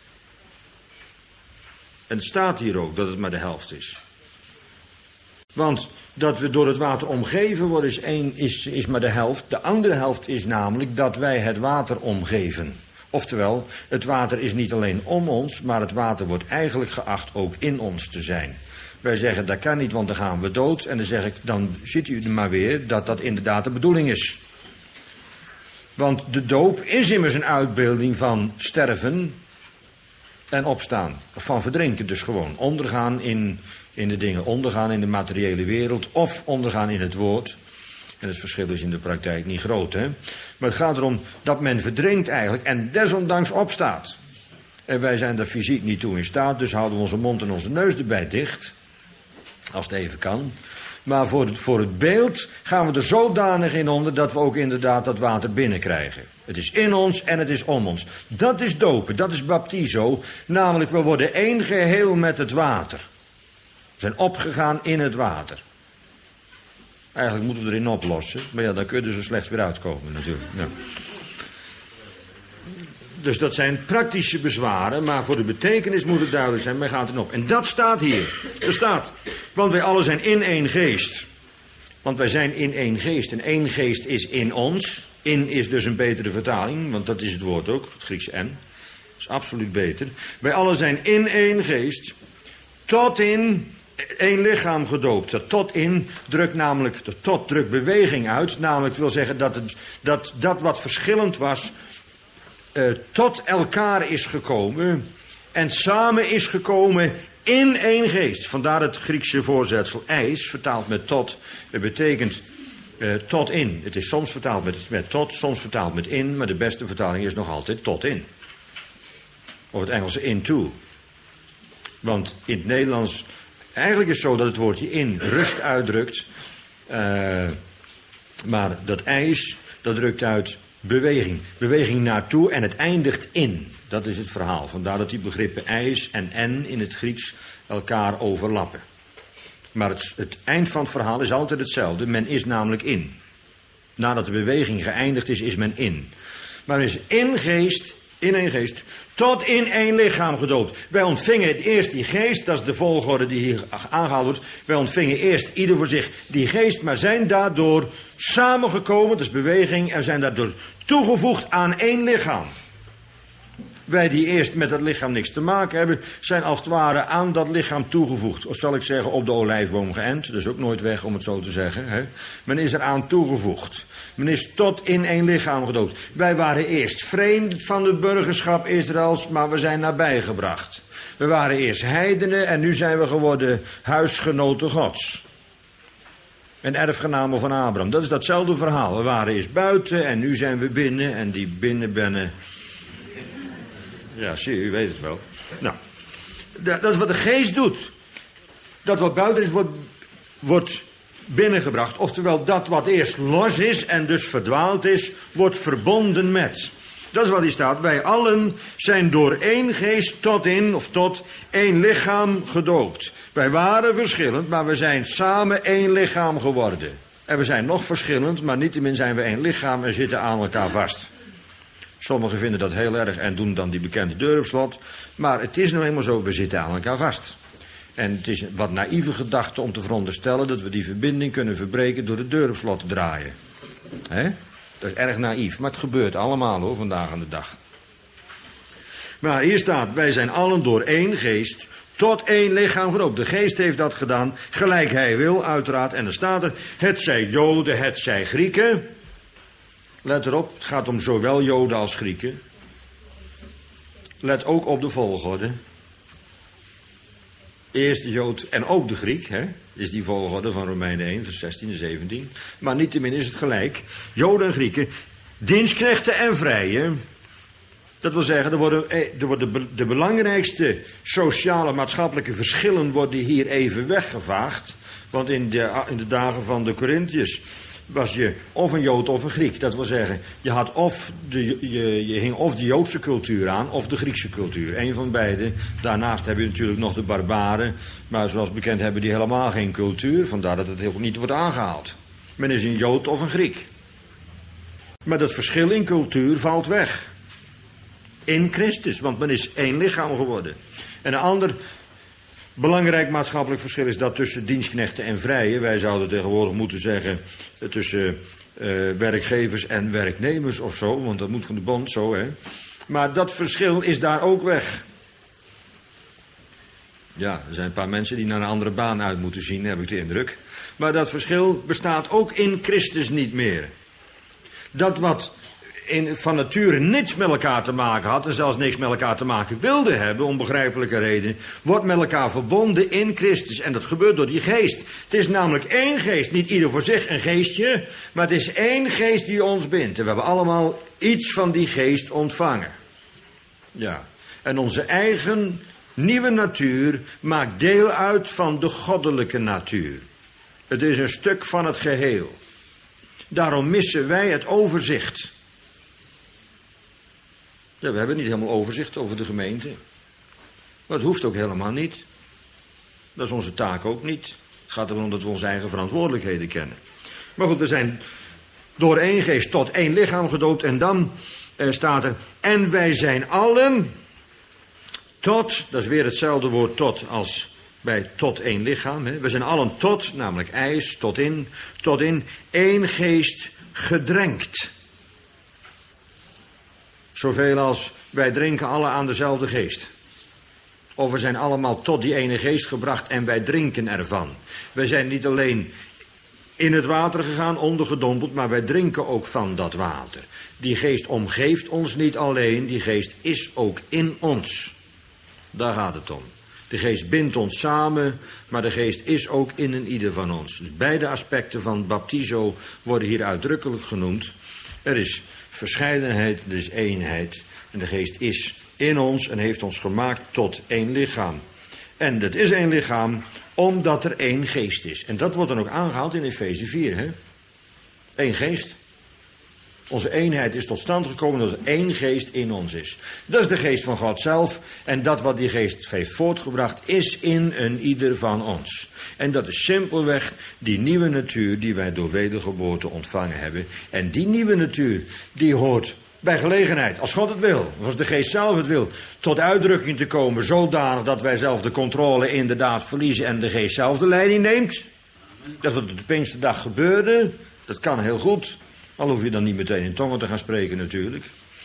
En het staat hier ook dat het maar de helft is. Want dat we door het water omgeven worden is maar de helft. De andere helft is namelijk dat wij het water omgeven. Oftewel, het water is niet alleen om ons, maar het water wordt eigenlijk geacht ook in ons te zijn. Wij zeggen dat kan niet, want dan gaan we dood. En dan zeg ik, dan ziet u maar weer dat dat inderdaad de bedoeling is. Want de doop is immers een uitbeelding van sterven en opstaan. Van verdrinken dus gewoon. Ondergaan in de dingen. Ondergaan in de materiële wereld of ondergaan in het woord. En het verschil is in de praktijk niet groot, hè. Maar het gaat erom dat men verdrinkt eigenlijk en desondanks opstaat. En wij zijn daar fysiek niet toe in staat, dus houden we onze mond en onze neus erbij dicht. Als het even kan. Maar voor het beeld gaan we er zodanig in onder dat we ook inderdaad dat water binnenkrijgen. Het is in ons en het is om ons. Dat is dopen, dat is baptizo. Namelijk, we worden één geheel met het water. We zijn opgegaan in het water. Eigenlijk moeten we erin oplossen. Maar ja, dan kun je er zo slecht weer uitkomen natuurlijk. Ja. Dus dat zijn praktische bezwaren, maar voor de betekenis moet het duidelijk zijn. Men gaat erin op. En dat staat hier. Er staat, want wij allen zijn in één geest. Want wij zijn in één geest. En één geest is in ons. In is dus een betere vertaling, want dat is het woord ook. Het Grieks en. Dat is absoluut beter. Wij allen zijn in één geest. Tot in één lichaam gedoopt. Dat tot in drukt namelijk, de tot drukt beweging uit. Namelijk wil zeggen dat wat verschillend was, tot elkaar is gekomen. En samen is gekomen in één geest. Vandaar het Griekse voorzetsel eis, vertaald met tot. Het betekent tot in. Het is soms vertaald met tot, soms vertaald met in. Maar de beste vertaling is nog altijd tot in. Of het Engelse into. Want in het Nederlands, eigenlijk is het zo dat het woordje in rust uitdrukt. Maar dat eis, dat drukt uit beweging. Beweging naartoe en het eindigt in. Dat is het verhaal. Vandaar dat die begrippen eis en in het Grieks elkaar overlappen. Maar het eind van het verhaal is altijd hetzelfde. Men is namelijk in. Nadat de beweging geëindigd is men in. Maar men is in één geest, tot in één lichaam gedoopt. Wij ontvingen eerst die geest, dat is de volgorde die hier aangehaald wordt. Wij ontvingen eerst ieder voor zich die geest, maar zijn daardoor samengekomen, dat is beweging, en zijn daardoor toegevoegd aan één lichaam. Wij die eerst met dat lichaam niks te maken hebben, zijn als het ware aan dat lichaam toegevoegd. Of zal ik zeggen, op de olijfboom geënt. Dat is ook nooit weg om het zo te zeggen. Hè? Men is eraan toegevoegd. Men is tot in één lichaam gedoopt. Wij waren eerst vreemd van het burgerschap Israëls, maar we zijn nabijgebracht. We waren eerst heidenen en nu zijn we geworden huisgenoten Gods. En erfgenamen van Abraham. Dat is datzelfde verhaal. We waren eerst buiten en nu zijn we binnen. En die binnen. Ja, zie je, u weet het wel. Nou, dat is wat de geest doet. Dat wat buiten is, wordt binnengebracht. Oftewel, dat wat eerst los is en dus verdwaald is, wordt verbonden met. Dat is wat hier staat. Wij allen zijn door één geest tot één lichaam gedoopt. Wij waren verschillend, maar we zijn samen één lichaam geworden. En we zijn nog verschillend, maar niettemin zijn we één lichaam en zitten aan elkaar vast. Sommigen vinden dat heel erg en doen dan die bekende deur op slot. Maar het is nou eenmaal zo, we zitten aan elkaar vast. En het is wat naïeve gedachte om te veronderstellen dat we die verbinding kunnen verbreken door de deur op slot te draaien. Hè? Dat is erg naïef, maar het gebeurt allemaal hoor, vandaag aan de dag. Maar hier staat, wij zijn allen door één geest Tot één lichaam gedoopt. De geest heeft dat gedaan, gelijk hij wil, uiteraard. En dan staat er, het zij Joden, het zij Grieken. Let erop, het gaat om zowel Joden als Grieken. Let ook op de volgorde. Eerst de Jood en ook de Griek, hè, is die volgorde van Romeinen 1, vers 16 en 17. Maar niettemin is het gelijk. Joden en Grieken, dienstknechten en vrijen. Dat wil zeggen, er worden de belangrijkste sociale, maatschappelijke verschillen worden hier even weggevaagd. Want in de dagen van de Corinthiërs was je of een Jood of een Griek. Dat wil zeggen, je had je hing of de Joodse cultuur aan of de Griekse cultuur. Eén van beide. Daarnaast heb je natuurlijk nog de barbaren. Maar zoals bekend hebben die helemaal geen cultuur. Vandaar dat het heel niet wordt aangehaald. Men is een Jood of een Griek. Maar dat verschil in cultuur valt weg. In Christus, want men is één lichaam geworden. En een ander belangrijk maatschappelijk verschil is dat tussen dienstknechten en vrijen. Wij zouden tegenwoordig moeten zeggen tussen werkgevers en werknemers of zo, want dat moet van de bond zo, hè. Maar dat verschil is daar ook weg. Ja, er zijn een paar mensen die naar een andere baan uit moeten zien, heb ik de indruk. Maar dat verschil bestaat ook in Christus niet meer. Dat wat van nature niets met elkaar te maken had en zelfs niks met elkaar te maken wilde hebben, om begrijpelijke reden, wordt met elkaar verbonden in Christus. En dat gebeurt door die geest. Het is namelijk één geest, niet ieder voor zich een geestje, maar het is één geest die ons bindt. En we hebben allemaal iets van die geest ontvangen. Ja. En onze eigen nieuwe natuur maakt deel uit van de goddelijke natuur. Het is een stuk van het geheel. Daarom missen wij het overzicht. Ja, we hebben niet helemaal overzicht over de gemeente. Maar het hoeft ook helemaal niet. Dat is onze taak ook niet. Het gaat erom dat we onze eigen verantwoordelijkheden kennen. Maar goed, we zijn door één geest tot één lichaam gedoopt. En dan staat er, en wij zijn allen tot, dat is weer hetzelfde woord tot als bij tot één lichaam. Hè. We zijn allen tot, namelijk ijs, tot in één geest gedrenkt. Zoveel als wij drinken alle aan dezelfde geest. Of we zijn allemaal tot die ene geest gebracht en wij drinken ervan. Wij zijn niet alleen in het water gegaan, ondergedompeld, maar wij drinken ook van dat water. Die geest omgeeft ons niet alleen, die geest is ook in ons. Daar gaat het om. De geest bindt ons samen, maar de geest is ook in een ieder van ons. Dus beide aspecten van baptizo worden hier uitdrukkelijk genoemd. Er is verscheidenheid, er is eenheid. En de geest is in ons en heeft ons gemaakt tot één lichaam. En dat is één lichaam omdat er één geest is. En dat wordt dan ook aangehaald in Efeze 4. Hè? Eén geest. Onze eenheid is tot stand gekomen dat er één geest in ons is. Dat is de geest van God zelf. En dat wat die geest heeft voortgebracht is in een ieder van ons. En dat is simpelweg die nieuwe natuur die wij door wedergeboorte ontvangen hebben. En die nieuwe natuur die hoort bij gelegenheid, als God het wil, of als de geest zelf het wil, tot uitdrukking te komen zodanig dat wij zelf de controle inderdaad verliezen en de geest zelf de leiding neemt. Dat het op de Pinksterdag gebeurde, dat kan heel goed. Al hoef je dan niet meteen in tongen te gaan spreken natuurlijk.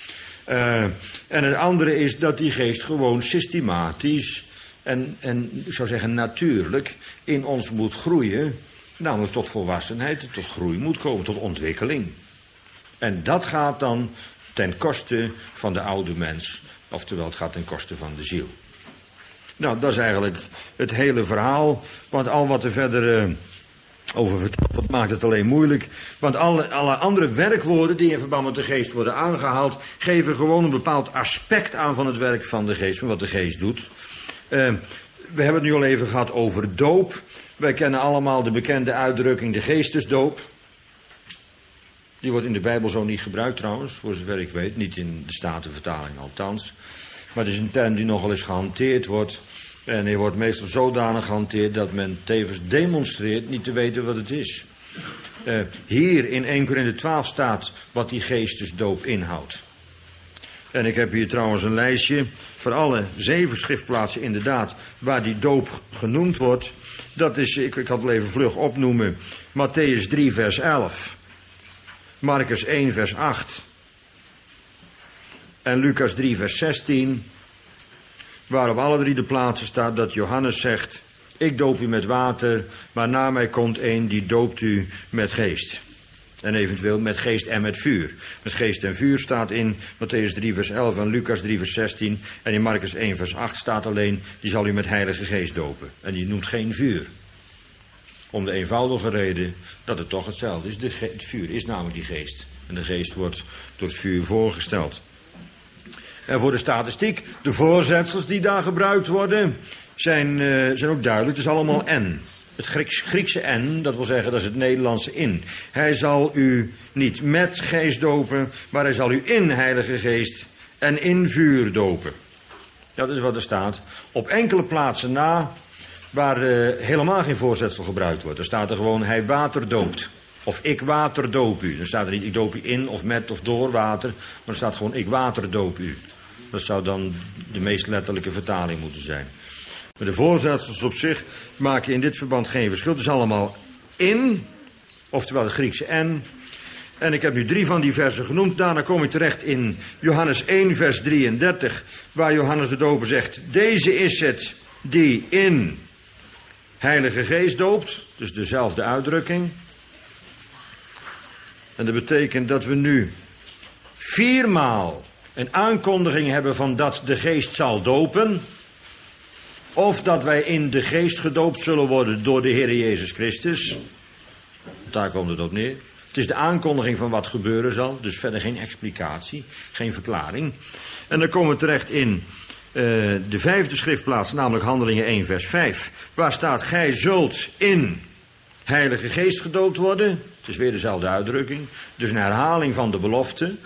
En het andere is dat die geest gewoon systematisch en ik zou zeggen natuurlijk in ons moet groeien. Namelijk tot volwassenheid, tot groei moet komen, tot ontwikkeling. En dat gaat dan ten koste van de oude mens. Oftewel, het gaat ten koste van de ziel. Nou, dat is eigenlijk het hele verhaal. Want al wat er verder over verteld wordt, maakt het alleen moeilijk. Want alle andere werkwoorden die in verband met de geest worden aangehaald, geven gewoon een bepaald aspect aan van het werk van de geest, van wat de geest doet. We hebben het nu al even gehad over doop. Wij kennen allemaal de bekende uitdrukking de geestesdoop. Die wordt in de Bijbel zo niet gebruikt trouwens, voor zover ik weet. Niet in de Statenvertaling althans. Maar het is een term die nogal eens gehanteerd wordt. En die wordt meestal zodanig gehanteerd dat men tevens demonstreert niet te weten wat het is. Hier in 1 Korinthe 12 staat wat die geestesdoop inhoudt. En ik heb hier trouwens een lijstje voor alle 7 schriftplaatsen inderdaad waar die doop genoemd wordt. Dat is, ik had het even vlug opnoemen, Matthäus 3 vers 11. Marcus 1 vers 8. En Lucas 3 vers 16. waar op alle 3 de plaatsen staat dat Johannes zegt: ik doop u met water, maar na mij komt een die doopt u met geest. En eventueel met geest en met vuur. Met geest en vuur staat in Mattheüs 3 vers 11 en Lucas 3 vers 16. En in Marcus 1 vers 8 staat alleen: die zal u met heilige geest dopen. En die noemt geen vuur. Om de eenvoudige reden dat het toch hetzelfde is. Het vuur is namelijk die geest. En de geest wordt door het vuur voorgesteld. En voor de statistiek, de voorzetsels die daar gebruikt worden, zijn ook duidelijk. Het is allemaal en. Het Griekse en, dat wil zeggen, dat is het Nederlandse in. Hij zal u niet met geest dopen, maar hij zal u in heilige geest en in vuur dopen. Dat is wat er staat. Op enkele plaatsen na, waar helemaal geen voorzetsel gebruikt wordt. Er staat er gewoon: hij waterdoopt. Of ik waterdoop u. Dan staat er niet: ik doop u in of met of door water. Maar er staat gewoon: ik waterdoop u. Dat zou dan de meest letterlijke vertaling moeten zijn. Maar de voorzetsels op zich maken in dit verband geen verschil. Het is allemaal in, oftewel het Griekse en. En ik heb nu 3 van die versen genoemd. Daarna kom ik terecht in Johannes 1 vers 33. Waar Johannes de Doper zegt: deze is het die in heilige geest doopt. Dus dezelfde uitdrukking. En dat betekent dat we nu 4 maal een aankondiging hebben van dat de geest zal dopen. Of dat wij in de geest gedoopt zullen worden door de Heer Jezus Christus. Daar komt het op neer. Het is de aankondiging van wat gebeuren zal. Dus verder geen explicatie, geen verklaring. En dan komen we terecht in de 5e schriftplaats, namelijk Handelingen 1 vers 5. Waar staat: gij zult in heilige geest gedoopt worden. Het is weer dezelfde uitdrukking. Dus een herhaling van de belofte.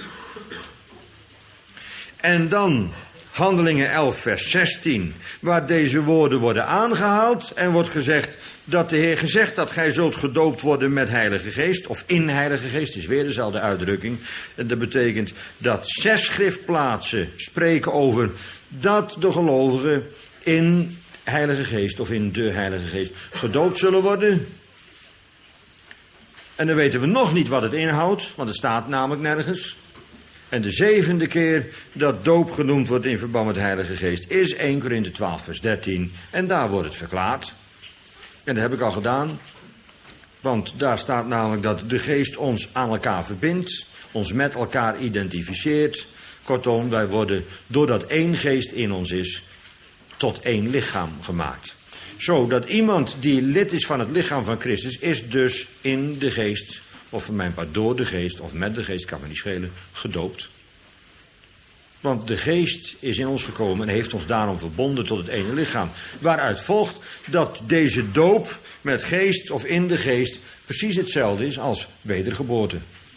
En dan Handelingen 11 vers 16, waar deze woorden worden aangehaald en wordt gezegd dat de Heer gezegd dat gij zult gedoopt worden met heilige geest, of in heilige geest, is weer dezelfde uitdrukking. En dat betekent dat 6 schriftplaatsen spreken over dat de gelovigen in heilige geest, of in de heilige geest, gedoopt zullen worden. En dan weten we nog niet wat het inhoudt, want het staat namelijk nergens. En de 7e keer dat doop genoemd wordt in verband met de Heilige Geest is 1 Korinthe 12 vers 13. En daar wordt het verklaard. En dat heb ik al gedaan. Want daar staat namelijk dat de Geest ons aan elkaar verbindt. Ons met elkaar identificeert. Kortom, wij worden, doordat 1 geest in ons is, tot 1 lichaam gemaakt. Zodat iemand die lid is van het lichaam van Christus, is dus in de geest, of voor mijn part door de geest, of met de geest, kan me niet schelen, gedoopt. Want de geest is in ons gekomen en heeft ons daarom verbonden tot het ene lichaam. Waaruit volgt dat deze doop met geest of in de geest precies hetzelfde is als wedergeboorte.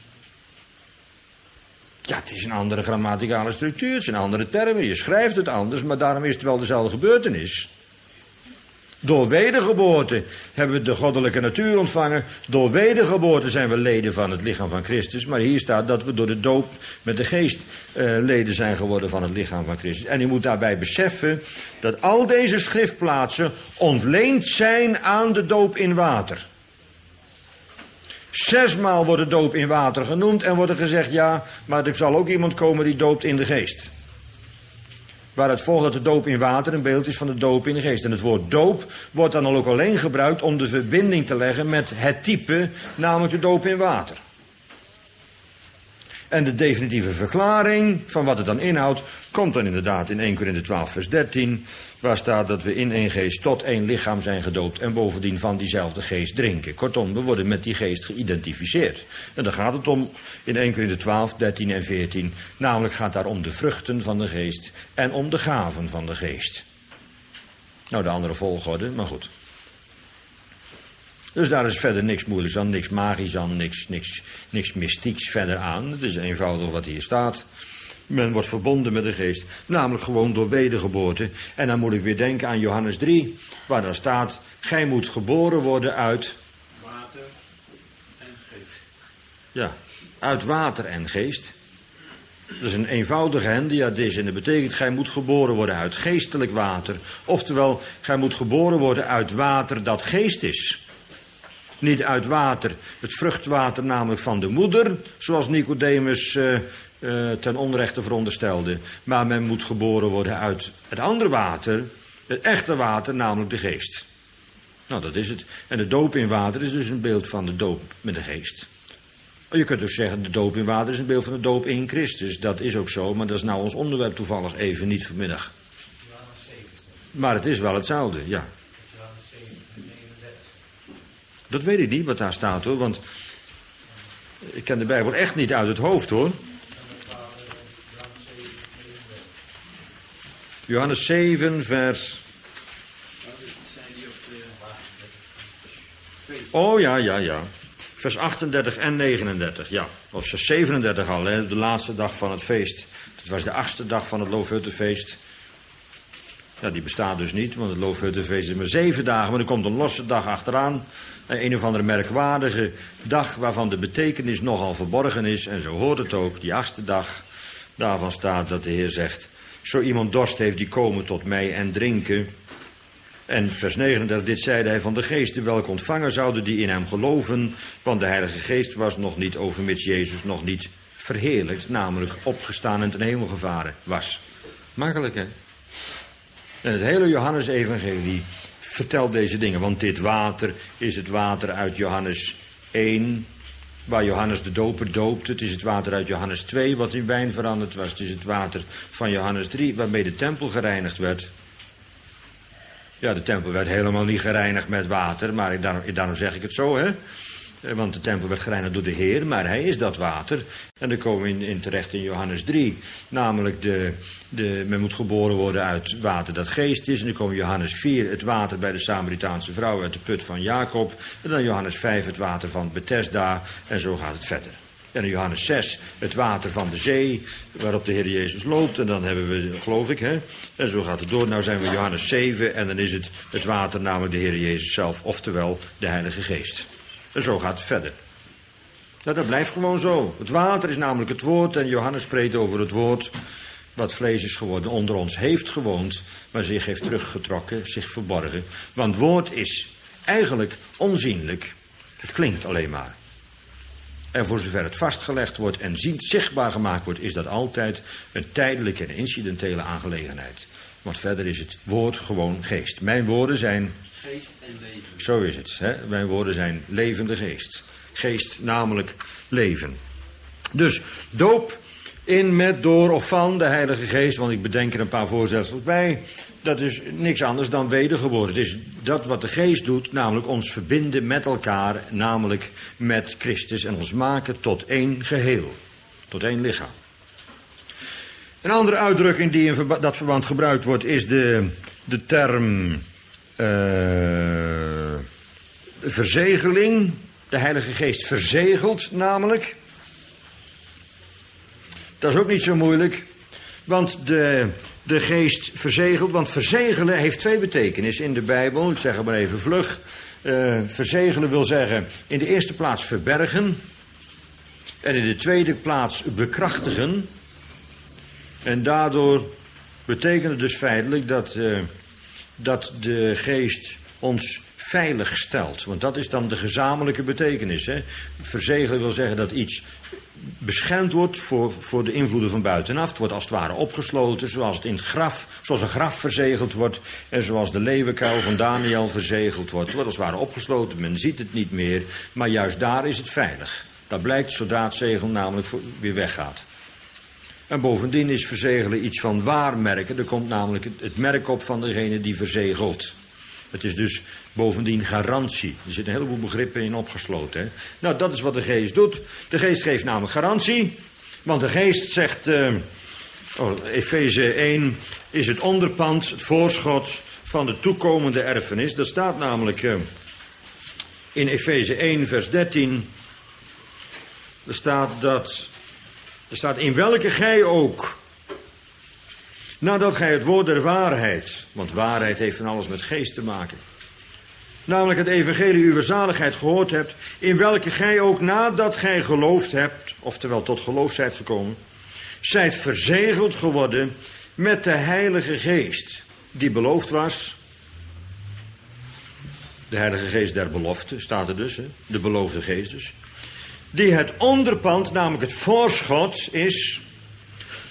Ja, het is een andere grammaticale structuur, het zijn andere termen, je schrijft het anders, maar daarom is het wel dezelfde gebeurtenis. Door wedergeboorte hebben we de goddelijke natuur ontvangen. Door wedergeboorte zijn we leden van het lichaam van Christus. Maar hier staat dat we door de doop met de geest leden zijn geworden van het lichaam van Christus. En u moet daarbij beseffen dat al deze schriftplaatsen ontleend zijn aan de doop in water. 6 maal wordt de doop in water genoemd en wordt er gezegd: ja, maar er zal ook iemand komen die doopt in de geest. Waaruit volgt dat de doop in water een beeld is van de doop in de geest. En het woord doop wordt dan ook alleen gebruikt om de verbinding te leggen met het type, namelijk de doop in water. En de definitieve verklaring van wat het dan inhoudt, komt dan inderdaad in 1 Korinthe 12 vers 13, waar staat dat we in 1 geest tot 1 lichaam zijn gedoopt en bovendien van diezelfde geest drinken. Kortom, we worden met die geest geïdentificeerd. En daar gaat het om in 1 Korinthe 12, 13 en 14. Namelijk gaat daar om de vruchten van de geest en om de gaven van de geest. Nou, de andere volgorde, maar goed. Dus daar is verder niks moeilijks aan, niks magisch aan, niks mystieks verder aan. Het is eenvoudig wat hier staat. Men wordt verbonden met de geest, namelijk gewoon door wedergeboorte. En dan moet ik weer denken aan Johannes 3, waar dan staat: gij moet geboren worden uit water en geest. Ja, uit water en geest. Dat is een eenvoudige hendiadis en dat betekent: gij moet geboren worden uit geestelijk water. Oftewel, gij moet geboren worden uit water dat geest is. Niet uit water, het vruchtwater namelijk van de moeder, zoals Nicodemus ten onrechte veronderstelde. Maar men moet geboren worden uit het andere water, het echte water, namelijk de geest. Nou, dat is het. En de doop in water is dus een beeld van de doop met de geest. Je kunt dus zeggen, de doop in water is een beeld van de doop in Christus. Dat is ook zo, maar dat is nou ons onderwerp toevallig even niet vanmiddag. Maar het is wel hetzelfde, ja. Dat weet ik niet wat daar staat hoor, want ik ken de Bijbel echt niet uit het hoofd hoor. Johannes 7 vers... Oh ja. Vers 38 en 39, ja. Of vers 37 al, hè, de laatste dag van het feest. Het was de 8e dag van het Loofhuttenfeest. Ja, die bestaat dus niet, want het Loofhuttenfeest is maar 7 dagen. Maar er komt een losse dag achteraan. Een of andere merkwaardige dag waarvan de betekenis nogal verborgen is. En zo hoort het ook, die 8e dag. Daarvan staat dat de Heer zegt: zo iemand dorst heeft, die komen tot mij en drinken. En vers 39, dit zeide hij van de geesten welke ontvangen zouden die in hem geloven. Want de Heilige Geest was nog niet, overmits Jezus nog niet verheerlijkt. Namelijk opgestaan en ten hemel gevaren was. Makkelijk hè. En het hele Johannes-evangelie vertelt deze dingen. Want dit water is het water uit Johannes 1, waar Johannes de doper doopt. Het is het water uit Johannes 2, wat in wijn veranderd was. Het is het water van Johannes 3, waarmee de tempel gereinigd werd. Ja, de tempel werd helemaal niet gereinigd met water, maar daarom zeg ik het zo, hè. Want de tempel werd gereinigd door de Heer, maar hij is dat water. En dan komen we in terecht in Johannes 3. Namelijk, men moet geboren worden uit water dat geest is. En dan komen Johannes 4, het water bij de Samaritaanse vrouw uit de put van Jacob. En dan Johannes 5, het water van Bethesda. En zo gaat het verder. En in Johannes 6, het water van de zee, waarop de Heer Jezus loopt. En dan hebben we, geloof ik, hè. En zo gaat het door. Nou zijn we in Johannes 7 en dan is het water namelijk de Heer Jezus zelf, oftewel de Heilige Geest. En zo gaat het verder. Nou, dat blijft gewoon zo. Het water is namelijk het woord en Johannes spreekt over het woord wat vlees is geworden, onder ons heeft gewoond, maar zich heeft teruggetrokken, zich verborgen. Want woord is eigenlijk onzienlijk. Het klinkt alleen maar. En voor zover het vastgelegd wordt en zichtbaar gemaakt wordt, is dat altijd een tijdelijke en incidentele aangelegenheid. Want verder is het woord gewoon geest. Mijn woorden zijn... Geest en leven. Zo is het. Hè? Mijn woorden zijn levende geest. Geest namelijk leven. Dus doop in, met, door of van de Heilige Geest. Want ik bedenk er een paar voorzetsels bij. Dat is niks anders dan wedergeboren. Het is dat wat de geest doet, namelijk ons verbinden met elkaar. Namelijk met Christus en ons maken tot één geheel. Tot één lichaam. Een andere uitdrukking die in dat verband gebruikt wordt is de term verzegeling. De Heilige Geest verzegelt namelijk. Dat is ook niet zo moeilijk. Want de geest verzegelt. Want verzegelen heeft 2 betekenissen in de Bijbel. Ik zeg het maar even vlug. Verzegelen wil zeggen in de eerste plaats verbergen. En in de tweede plaats bekrachtigen. En daardoor betekent het dus feitelijk dat de geest ons veilig stelt. Want dat is dan de gezamenlijke betekenis. Hè? Verzegelen wil zeggen dat iets beschermd wordt voor de invloeden van buitenaf. Het wordt als het ware opgesloten, zoals het in het graf, zoals een graf verzegeld wordt. En zoals de leeuwenkuil van Daniel verzegeld wordt. Het wordt als het ware opgesloten, men ziet het niet meer. Maar juist daar is het veilig. Dat blijkt zodra het zegel namelijk weer weggaat. En bovendien is verzegelen iets van waarmerken. Er komt namelijk het merk op van degene die verzegelt. Het is dus bovendien garantie. Er zitten een heleboel begrippen in opgesloten. Hè? Nou, dat is wat de geest doet. De geest geeft namelijk garantie. Want de geest zegt... Efeze 1 is het onderpand, het voorschot van de toekomende erfenis. Dat staat namelijk in Efeze 1 vers 13. Er staat in welke gij ook, nadat gij het woord der waarheid, want waarheid heeft van alles met geest te maken, namelijk het evangelie uw zaligheid gehoord hebt, in welke gij ook nadat gij geloofd hebt, oftewel tot geloof zijt gekomen, zijt verzegeld geworden met de Heilige Geest, die beloofd was. De Heilige Geest der belofte, staat er dus, hè? De beloofde geest dus. Die het onderpand, namelijk het voorschot is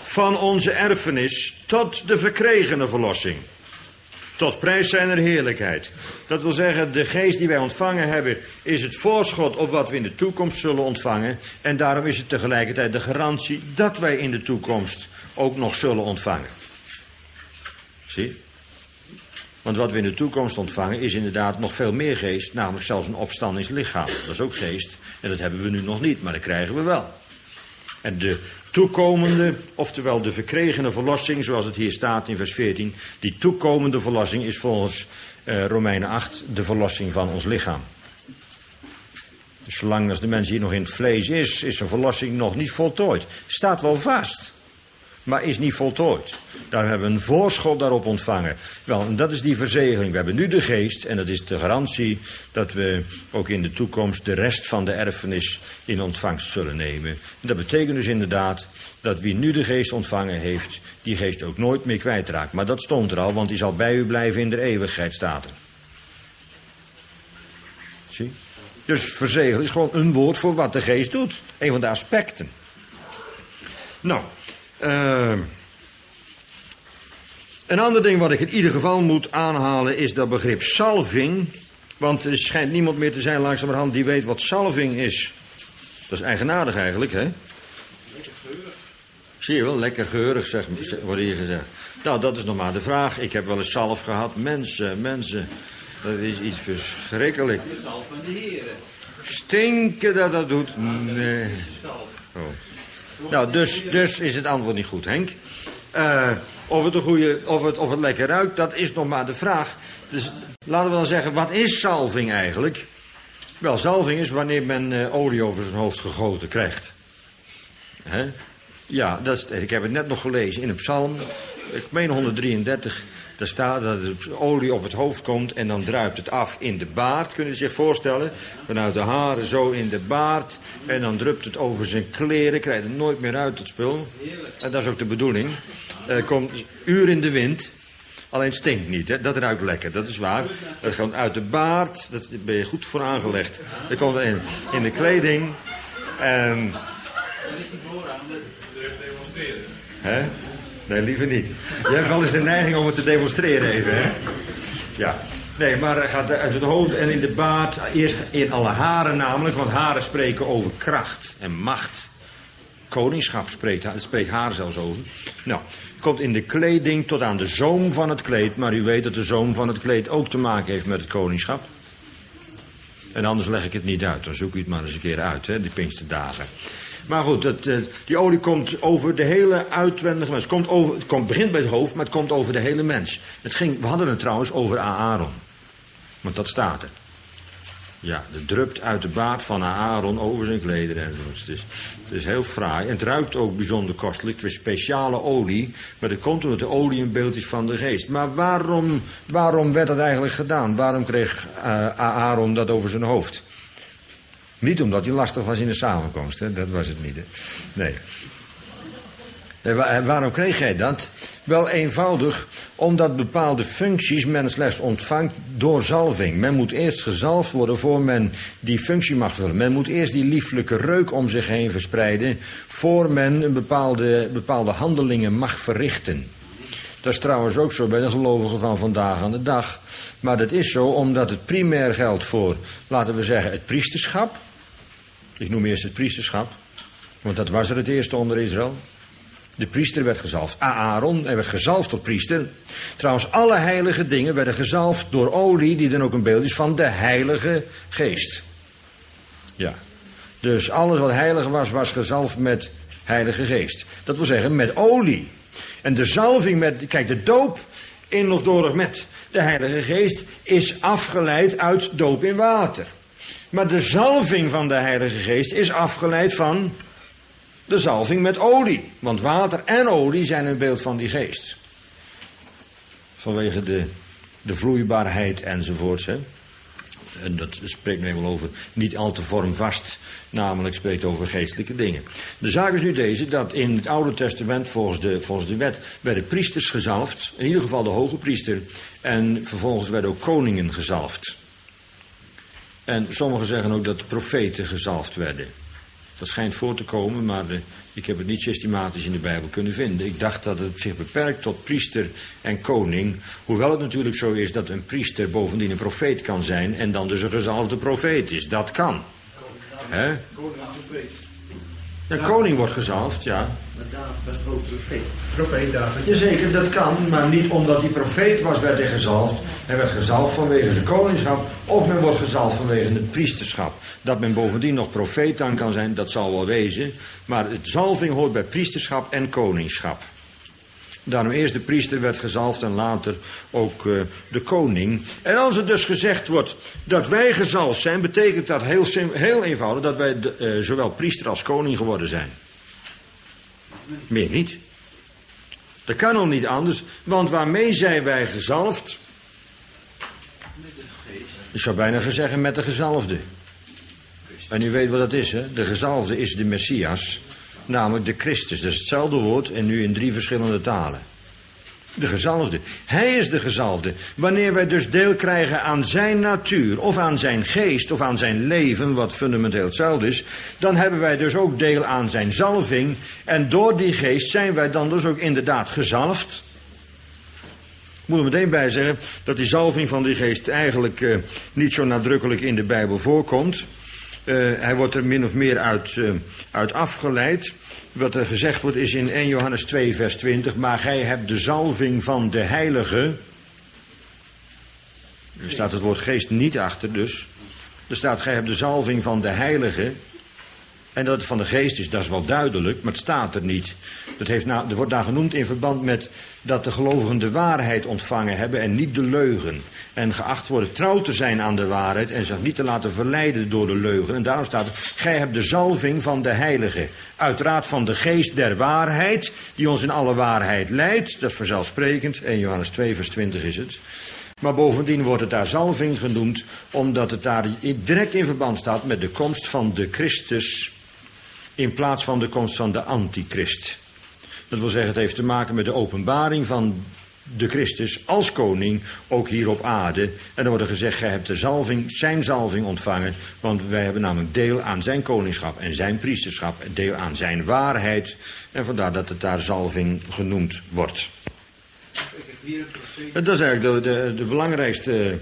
van onze erfenis tot de verkregene verlossing. Tot prijs zijner heerlijkheid. Dat wil zeggen, de geest die wij ontvangen hebben is het voorschot op wat we in de toekomst zullen ontvangen. En daarom is het tegelijkertijd de garantie dat wij in de toekomst ook nog zullen ontvangen. Zie? Want wat we in de toekomst ontvangen is inderdaad nog veel meer geest, namelijk zelfs een opstandingslichaam. Dat is ook geest en dat hebben we nu nog niet, maar dat krijgen we wel. En de toekomende, oftewel de verkregene verlossing, zoals het hier staat in vers 14, die toekomende verlossing is volgens Romeinen 8 de verlossing van ons lichaam. Dus zolang als de mens hier nog in het vlees is zijn verlossing nog niet voltooid. Staat wel vast, maar is niet voltooid. Daar hebben we een voorschot daarop ontvangen. Wel, en dat is die verzegeling. We hebben nu de geest en dat is de garantie dat we ook in de toekomst de rest van de erfenis in ontvangst zullen nemen. En dat betekent dus inderdaad dat wie nu de geest ontvangen heeft, die geest ook nooit meer kwijtraakt. Maar dat stond er al, want die zal bij u blijven in de eeuwigheid, staat er. Zie? Dus verzegelen is gewoon een woord voor wat de geest doet. Een van de aspecten. Nou, een ander ding wat ik in ieder geval moet aanhalen is dat begrip salving. Want er schijnt niemand meer te zijn langzamerhand die weet wat salving is. Dat is eigenaardig eigenlijk, hè? Lekker geurig. Zie je wel, lekker geurig, wordt hier gezegd. Nou, dat is nog maar de vraag. Ik heb wel eens zalf gehad. Mensen, dat is iets verschrikkelijk. De zalf van de Heere. Stinken dat dat doet. Nee. Oh. Nou, dus is het antwoord niet goed, Henk. Of het lekker ruikt, dat is nog maar de vraag. Dus laten we dan zeggen, wat is zalving eigenlijk? Wel, zalving is wanneer men olie over zijn hoofd gegoten krijgt. Hè? Ja, ik heb het net nog gelezen in een psalm. Ik meen 133. Daar staat dat de olie op het hoofd komt en dan druipt het af in de baard. Kunnen je zich voorstellen? Vanuit de haren zo in de baard. En dan drupt het over zijn kleren. Krijgt het nooit meer uit, het spul. En dat is ook de bedoeling. Komt uur in de wind. Alleen stinkt niet, hè? Dat ruikt lekker, dat is waar. Dat komt uit de baard, daar ben je goed voor aangelegd. Dat komt in de kleding. En Wat is die vooraan? Demonstreren. hè? Nee, liever niet. Je hebt wel eens de neiging om het te demonstreren even, hè? Ja. Nee, maar hij gaat uit het hoofd en in de baard. Eerst in alle haren namelijk, want haren spreken over kracht en macht. Koningschap spreekt haar zelfs over. Nou, het komt in de kleding tot aan de zoom van het kleed. Maar u weet dat de zoom van het kleed ook te maken heeft met het koningschap. En anders leg ik het niet uit. Dan zoek u het maar eens een keer uit, hè, die Pinksterdagen. Maar goed, die olie komt over de hele uitwendige mens. Het begint bij het hoofd, maar het komt over de hele mens. We hadden het trouwens over Aaron. Want dat staat er. Ja, het drupt uit de baard van Aaron over zijn klederen enzovoort. Het is heel fraai. En het ruikt ook bijzonder kostelijk. Het is speciale olie. Maar dat komt omdat de olie een beeld is van de geest. Maar waarom werd dat eigenlijk gedaan? Waarom kreeg Aaron dat over zijn hoofd? Niet omdat hij lastig was in de samenkomst. Hè? Dat was het niet. Hè? Nee. Waarom kreeg hij dat? Wel eenvoudig, omdat bepaalde functies men slechts ontvangt door zalving. Men moet eerst gezalfd worden voor men die functie mag vullen. Men moet eerst die lieflijke reuk om zich heen verspreiden voor men een bepaalde handelingen mag verrichten. Dat is trouwens ook zo bij de gelovigen van vandaag aan de dag. Maar dat is zo omdat het primair geldt voor, laten we zeggen, het priesterschap. Ik noem eerst het priesterschap, want dat was er het eerste onder Israël. De priester werd gezalfd. Aaron, hij werd gezalfd tot priester. Trouwens, alle heilige dingen werden gezalfd door olie, die dan ook een beeld is van de Heilige Geest. Ja. Dus alles wat heilig was gezalfd met Heilige Geest. Dat wil zeggen, met olie. En de zalving kijk, de doop in of door met de Heilige Geest is afgeleid uit doop in water. Maar de zalving van de Heilige Geest is afgeleid van de zalving met olie. Want water en olie zijn een beeld van die geest. Vanwege de vloeibaarheid enzovoorts. Hè. En dat spreekt nu eenmaal over niet al te vormvast. Namelijk spreekt over geestelijke dingen. De zaak is nu deze, dat in het Oude Testament volgens de wet werden priesters gezalfd. In ieder geval de hoge priester. En vervolgens werden ook koningen gezalfd. En sommigen zeggen ook dat de profeten gezalfd werden. Dat schijnt voor te komen, maar ik heb het niet systematisch in de Bijbel kunnen vinden. Ik dacht dat het zich beperkt tot priester en koning. Hoewel het natuurlijk zo is dat een priester bovendien een profeet kan zijn en dan dus een gezalfde profeet is. Dat kan. Hè? Koning en profeet. Een koning wordt gezalfd, ja. Maar David was ook profeet. Profeet David. Jazeker, dat kan, maar niet omdat hij profeet was, werd hij gezalfd. Hij werd gezalfd vanwege zijn koningschap, of men wordt gezalfd vanwege het priesterschap. Dat men bovendien nog profeet dan kan zijn, dat zal wel wezen. Maar het zalving hoort bij priesterschap en koningschap. Daarom eerst de priester werd gezalfd en later ook de koning. En als er dus gezegd wordt dat wij gezalfd zijn, betekent dat heel eenvoudig dat wij zowel priester als koning geworden zijn. Meer niet. Dat kan nog niet anders, want waarmee zijn wij gezalfd? Met de geest. Ik zou bijna zeggen met de gezalfde. En u weet wat dat is, hè? De gezalfde is de Messias, namelijk de Christus. Dat is hetzelfde woord en nu in 3 verschillende talen. De gezalfde. Hij is de gezalfde. Wanneer wij dus deel krijgen aan zijn natuur, of aan zijn geest, of aan zijn leven, wat fundamenteel hetzelfde is, dan hebben wij dus ook deel aan zijn zalving. En door die geest zijn wij dan dus ook inderdaad gezalfd. Ik moet er meteen bij zeggen dat die zalving van die geest eigenlijk niet zo nadrukkelijk in de Bijbel voorkomt. Hij wordt er min of meer uit afgeleid. Wat er gezegd wordt is in 1 Johannes 2 vers 20. Maar gij hebt de zalving van de heilige. Er staat het woord geest niet achter dus. Er staat gij hebt de zalving van de heilige. En dat het van de geest is, dat is wel duidelijk, maar het staat er niet. Er wordt daar genoemd in verband met dat de gelovigen de waarheid ontvangen hebben en niet de leugen. En geacht worden trouw te zijn aan de waarheid en zich niet te laten verleiden door de leugen. En daarom staat er, gij hebt de zalving van de heilige. Uiteraard van de geest der waarheid, die ons in alle waarheid leidt. Dat is vanzelfsprekend, 1 Johannes 2 vers 20 is het. Maar bovendien wordt het daar zalving genoemd, omdat het daar direct in verband staat met de komst van de Christus, in plaats van de komst van de antichrist. Dat wil zeggen, het heeft te maken met de openbaring van de Christus als koning, ook hier op aarde. En dan wordt er gezegd, gij hebt de zalving, zijn zalving ontvangen, want wij hebben namelijk deel aan zijn koningschap en zijn priesterschap, deel aan zijn waarheid. En vandaar dat het daar zalving genoemd wordt. Dat is eigenlijk de belangrijkste...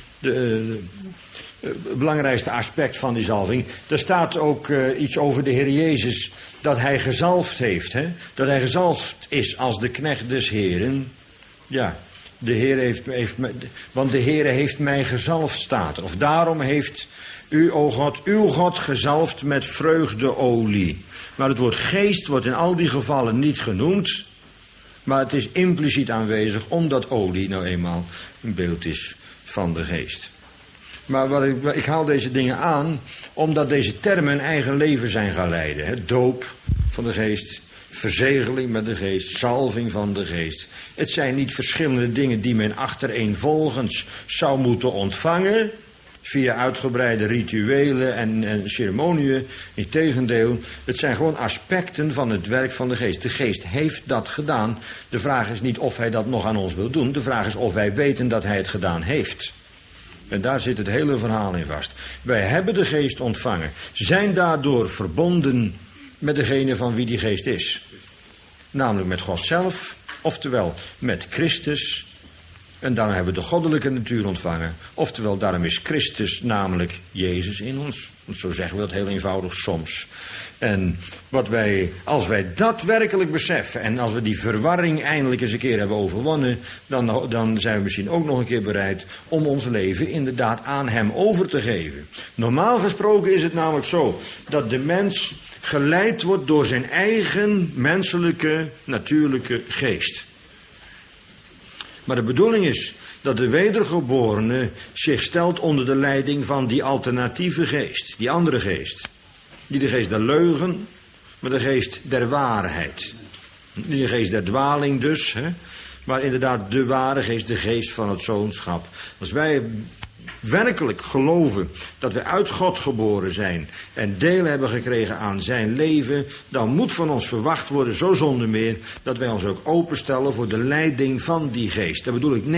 Het belangrijkste aspect van die zalving. Er staat ook iets over de Heer Jezus, dat hij gezalfd heeft. Hè? Dat hij gezalfd is als de knecht des Heeren. Ja, de Heer want de Heer heeft mij gezalfd, staat er. Of daarom heeft u, o God, uw God gezalfd met vreugdeolie. Maar het woord geest wordt in al die gevallen niet genoemd. Maar het is impliciet aanwezig, omdat olie nou eenmaal een beeld is van de geest. Maar ik haal deze dingen aan, omdat deze termen een eigen leven zijn gaan leiden. Hè? Doop van de geest, verzegeling met de geest, zalving van de geest. Het zijn niet verschillende dingen die men achtereenvolgens zou moeten ontvangen, via uitgebreide rituelen en ceremoniën. Integendeel, het zijn gewoon aspecten van het werk van de geest. De geest heeft dat gedaan. De vraag is niet of hij dat nog aan ons wil doen. De vraag is of wij weten dat hij het gedaan heeft. En daar zit het hele verhaal in vast. Wij hebben de geest ontvangen. Zijn daardoor verbonden met degene van wie die geest is. Namelijk met God zelf, oftewel met Christus. En daarom hebben we de goddelijke natuur ontvangen. Oftewel, daarom is Christus namelijk Jezus in ons. Zo zeggen we dat heel eenvoudig soms. En als wij dat werkelijk beseffen en als we die verwarring eindelijk eens een keer hebben overwonnen, dan zijn we misschien ook nog een keer bereid om ons leven inderdaad aan hem over te geven. Normaal gesproken is het namelijk zo dat de mens geleid wordt door zijn eigen menselijke, natuurlijke geest. Maar de bedoeling is dat de wedergeborene zich stelt onder de leiding van die alternatieve geest, die andere geest. Niet de geest der leugen, maar de geest der waarheid. Niet de geest der dwaling dus, hè, maar inderdaad de ware geest, de geest van het zoonschap. Als wij werkelijk geloven dat we uit God geboren zijn en deel hebben gekregen aan zijn leven, dan moet van ons verwacht worden, zo zonder meer, dat wij ons ook openstellen voor de leiding van die geest. Daar bedoel ik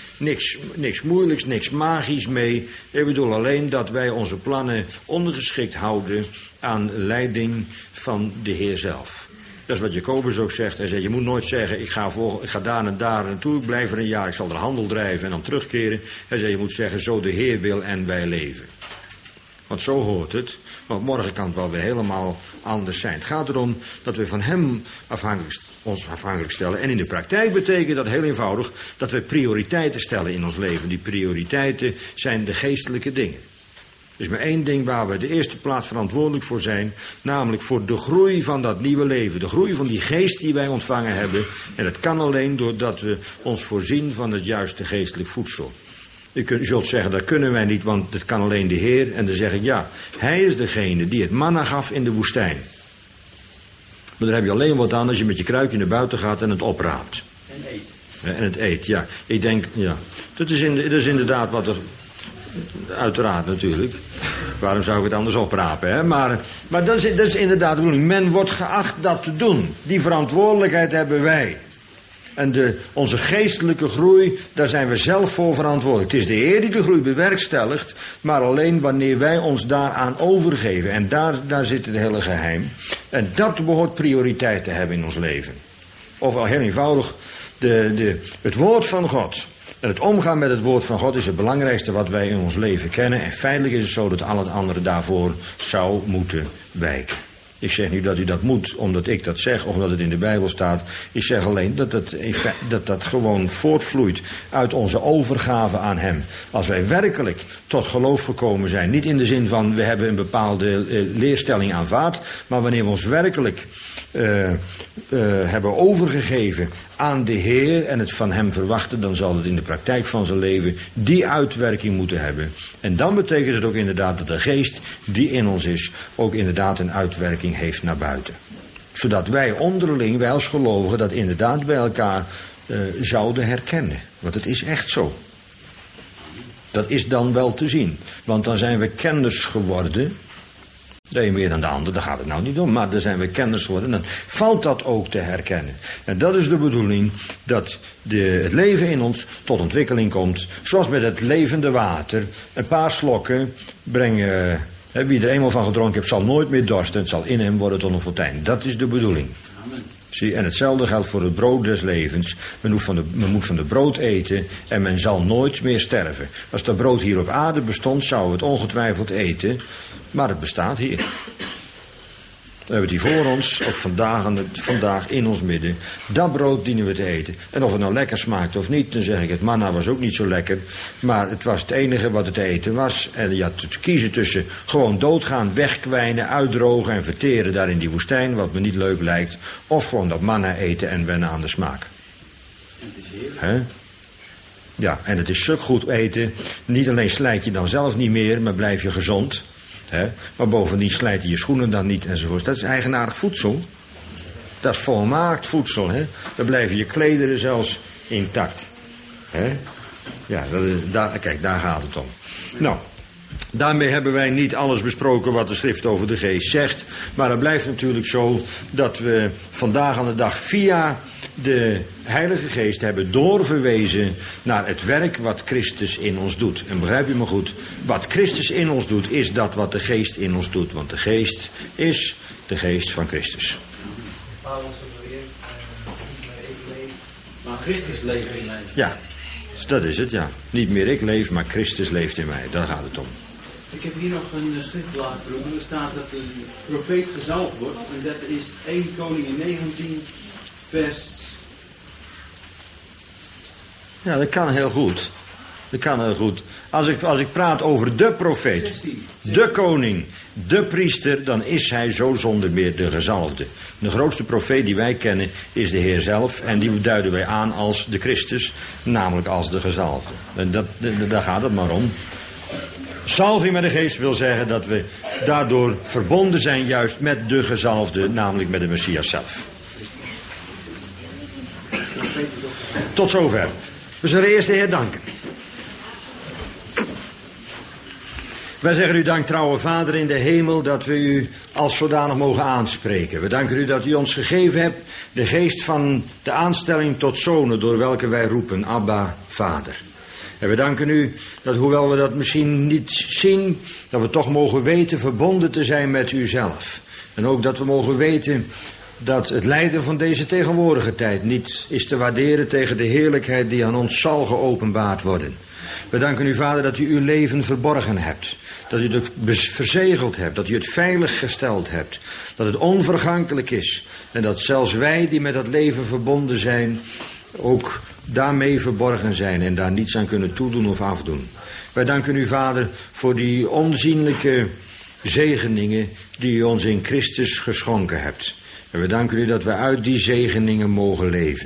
niks moeilijks, niks magisch mee. Ik bedoel alleen dat wij onze plannen ondergeschikt houden aan leiding van de Heer zelf. Dat is wat Jacobus ook zegt. Hij zegt, je moet nooit zeggen, ik ga daar en daar naartoe, ik blijf er een jaar, ik zal er handel drijven en dan terugkeren. Hij zegt, je moet zeggen, zo de Heer wil en wij leven. Want zo hoort het. Want morgen kan het wel weer helemaal anders zijn. Het gaat erom dat we van hem ons afhankelijk stellen. En in de praktijk betekent dat heel eenvoudig dat we prioriteiten stellen in ons leven. Die prioriteiten zijn de geestelijke dingen. Er is maar één ding waar we de eerste plaats verantwoordelijk voor zijn. Namelijk voor de groei van dat nieuwe leven. De groei van die geest die wij ontvangen hebben. En dat kan alleen doordat we ons voorzien van het juiste geestelijk voedsel. U zult zeggen, dat kunnen wij niet, want dat kan alleen de Heer. En dan zeg ik, ja, hij is degene die het manna gaf in de woestijn. Maar daar heb je alleen wat aan als je met je kruikje naar buiten gaat en het opraapt. En eet. En het eet, ja. Ik denk, ja, dat is inderdaad wat er... Uiteraard natuurlijk. Waarom zou ik het anders oprapen, hè? Maar dat is inderdaad de bedoeling. Men wordt geacht dat te doen. Die verantwoordelijkheid hebben wij. En onze geestelijke groei, daar zijn we zelf voor verantwoordelijk. Het is de Heer die de groei bewerkstelligt, maar alleen wanneer wij ons daaraan overgeven. En daar zit het hele geheim. En dat behoort prioriteit te hebben in ons leven. Of al heel eenvoudig, het woord van God. En het omgaan met het woord van God is het belangrijkste wat wij in ons leven kennen. En feitelijk is het zo dat al het andere daarvoor zou moeten wijken. Ik zeg niet dat u dat moet, omdat ik dat zeg, of omdat het in de Bijbel staat. Ik zeg alleen dat gewoon voortvloeit uit onze overgave aan hem. Als wij werkelijk tot geloof gekomen zijn, niet in de zin van we hebben een bepaalde leerstelling aanvaard, maar wanneer we ons werkelijk hebben overgegeven aan de Heer en het van hem verwachten, dan zal het in de praktijk van zijn leven die uitwerking moeten hebben. En dan betekent het ook inderdaad dat de geest die in ons is ook inderdaad een uitwerking heeft naar buiten. Zodat wij onderling, wij als gelovigen, dat inderdaad bij elkaar zouden herkennen. Want het is echt zo. Dat is dan wel te zien. Want dan zijn we kenners geworden. De een meer dan de ander, daar gaat het nou niet om. Maar dan zijn we kenners geworden. En dan valt dat ook te herkennen. En dat is de bedoeling, dat het leven in ons tot ontwikkeling komt. Zoals met het levende water. Een paar slokken brengen. Wie er eenmaal van gedronken heeft, zal nooit meer dorsten. Het zal in hem worden tot een fontein. Dat is de bedoeling. Amen. Zie, en hetzelfde geldt voor het brood des levens. Men moet van de brood eten en men zal nooit meer sterven. Als dat brood hier op aarde bestond, zou we het ongetwijfeld eten. Maar het bestaat hier. We hebben het hier voor ons, ook vandaag in ons midden. Dat brood dienen we te eten. En of het nou lekker smaakt of niet, dan zeg ik, het manna was ook niet zo lekker. Maar het was het enige wat het te eten was. En je had te kiezen tussen gewoon doodgaan, wegkwijnen, uitdrogen en verteren daar in die woestijn, wat me niet leuk lijkt. Of gewoon dat manna eten en wennen aan de smaak. En het is heerlijk. Ja, en het is suk goed eten. Niet alleen slijt je dan zelf niet meer, maar blijf je gezond. Maar bovendien slijten je schoenen dan niet enzovoort. Dat is eigenaardig voedsel. Dat is volmaakt voedsel. Dan blijven je klederen zelfs intact. Ja, kijk, daar gaat het om. Nou, daarmee hebben wij niet alles besproken wat de schrift over de geest zegt. Maar het blijft natuurlijk zo dat we vandaag aan de dag via de Heilige Geest hebben doorverwezen naar het werk wat Christus in ons doet. En begrijp je me goed? Wat Christus in ons doet, is dat wat de Geest in ons doet. Want de Geest is de Geest van Christus. Maar Christus leeft in mij. Ja, dat is het, ja. Niet meer ik leef, maar Christus leeft in mij. Daar gaat het om. Ik heb hier nog een schriftplaats, broeder. Er staat dat een profeet gezalfd wordt. En dat is 1 Koningen 19, vers... Ja, dat kan heel goed. Dat kan heel goed. Als ik praat over de profeet, 16. de koning, de priester, dan is hij zo zonder meer de gezalfde. De grootste profeet die wij kennen is de Heer zelf. En die duiden wij aan als de Christus, namelijk als de gezalfde. En daar gaat het maar om. Salving met de geest wil zeggen dat we daardoor verbonden zijn juist met de gezalfde, namelijk met de Messias zelf. Tot zover. We zullen eerst de Heer danken. Wij zeggen u dank, trouwe Vader in de hemel, dat we u als zodanig mogen aanspreken. We danken u dat u ons gegeven hebt de geest van de aanstelling tot zonen, door welke wij roepen, Abba, Vader. En we danken u dat hoewel we dat misschien niet zien, dat we toch mogen weten verbonden te zijn met u zelf. En ook dat we mogen weten dat het lijden van deze tegenwoordige tijd niet is te waarderen tegen de heerlijkheid die aan ons zal geopenbaard worden. We danken u, Vader, dat u uw leven verborgen hebt. Dat u het verzegeld hebt, dat u het veilig gesteld hebt. Dat het onvergankelijk is. En dat zelfs wij die met dat leven verbonden zijn, ook daarmee verborgen zijn en daar niets aan kunnen toedoen of afdoen. Wij danken u, Vader, voor die onzienlijke zegeningen die u ons in Christus geschonken hebt. En we danken u dat we uit die zegeningen mogen leven.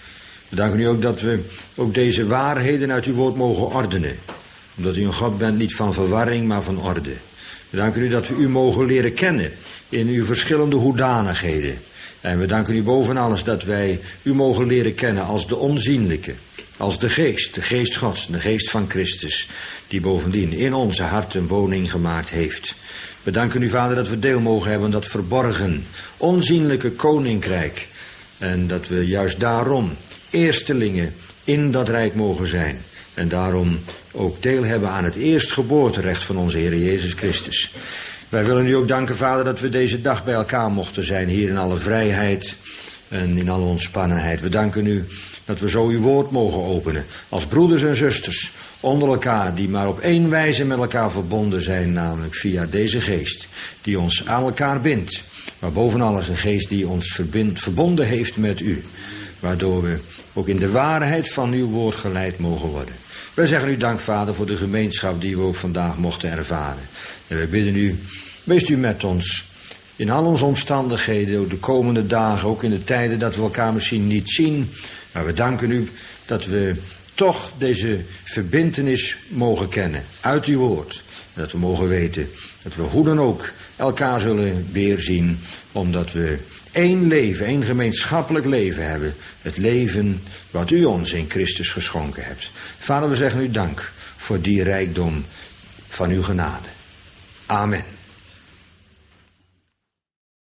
We danken u ook dat we ook deze waarheden uit uw woord mogen ordenen. Omdat u een God bent, niet van verwarring, maar van orde. We danken u dat we u mogen leren kennen in uw verschillende hoedanigheden. En we danken u boven alles dat wij u mogen leren kennen als de onzienlijke. Als de geest Gods, de geest van Christus, die bovendien in onze harten woning gemaakt heeft. We danken u, Vader, dat we deel mogen hebben aan dat verborgen, onzienlijke koninkrijk. En dat we juist daarom eerstelingen in dat rijk mogen zijn. En daarom ook deel hebben aan het eerstgeboorterecht van onze Heer Jezus Christus. Wij willen u ook danken, Vader, dat we deze dag bij elkaar mochten zijn, hier in alle vrijheid en in alle ontspannenheid. We danken u dat we zo uw woord mogen openen, als broeders en zusters, onder elkaar, die maar op één wijze met elkaar verbonden zijn, namelijk via deze geest, die ons aan elkaar bindt. Maar boven alles een geest die ons verbonden heeft met u, waardoor we ook in de waarheid van uw woord geleid mogen worden. Wij zeggen u dank, Vader, voor de gemeenschap die we ook vandaag mochten ervaren. En wij bidden u, wees u met ons in al onze omstandigheden, ook de komende dagen, ook in de tijden dat we elkaar misschien niet zien. Maar we danken u dat we toch deze verbintenis mogen kennen uit uw woord. En dat we mogen weten dat we hoe dan ook elkaar zullen weerzien, omdat we één leven, één gemeenschappelijk leven hebben. Het leven wat u ons in Christus geschonken hebt. Vader, we zeggen u dank voor die rijkdom van uw genade. Amen.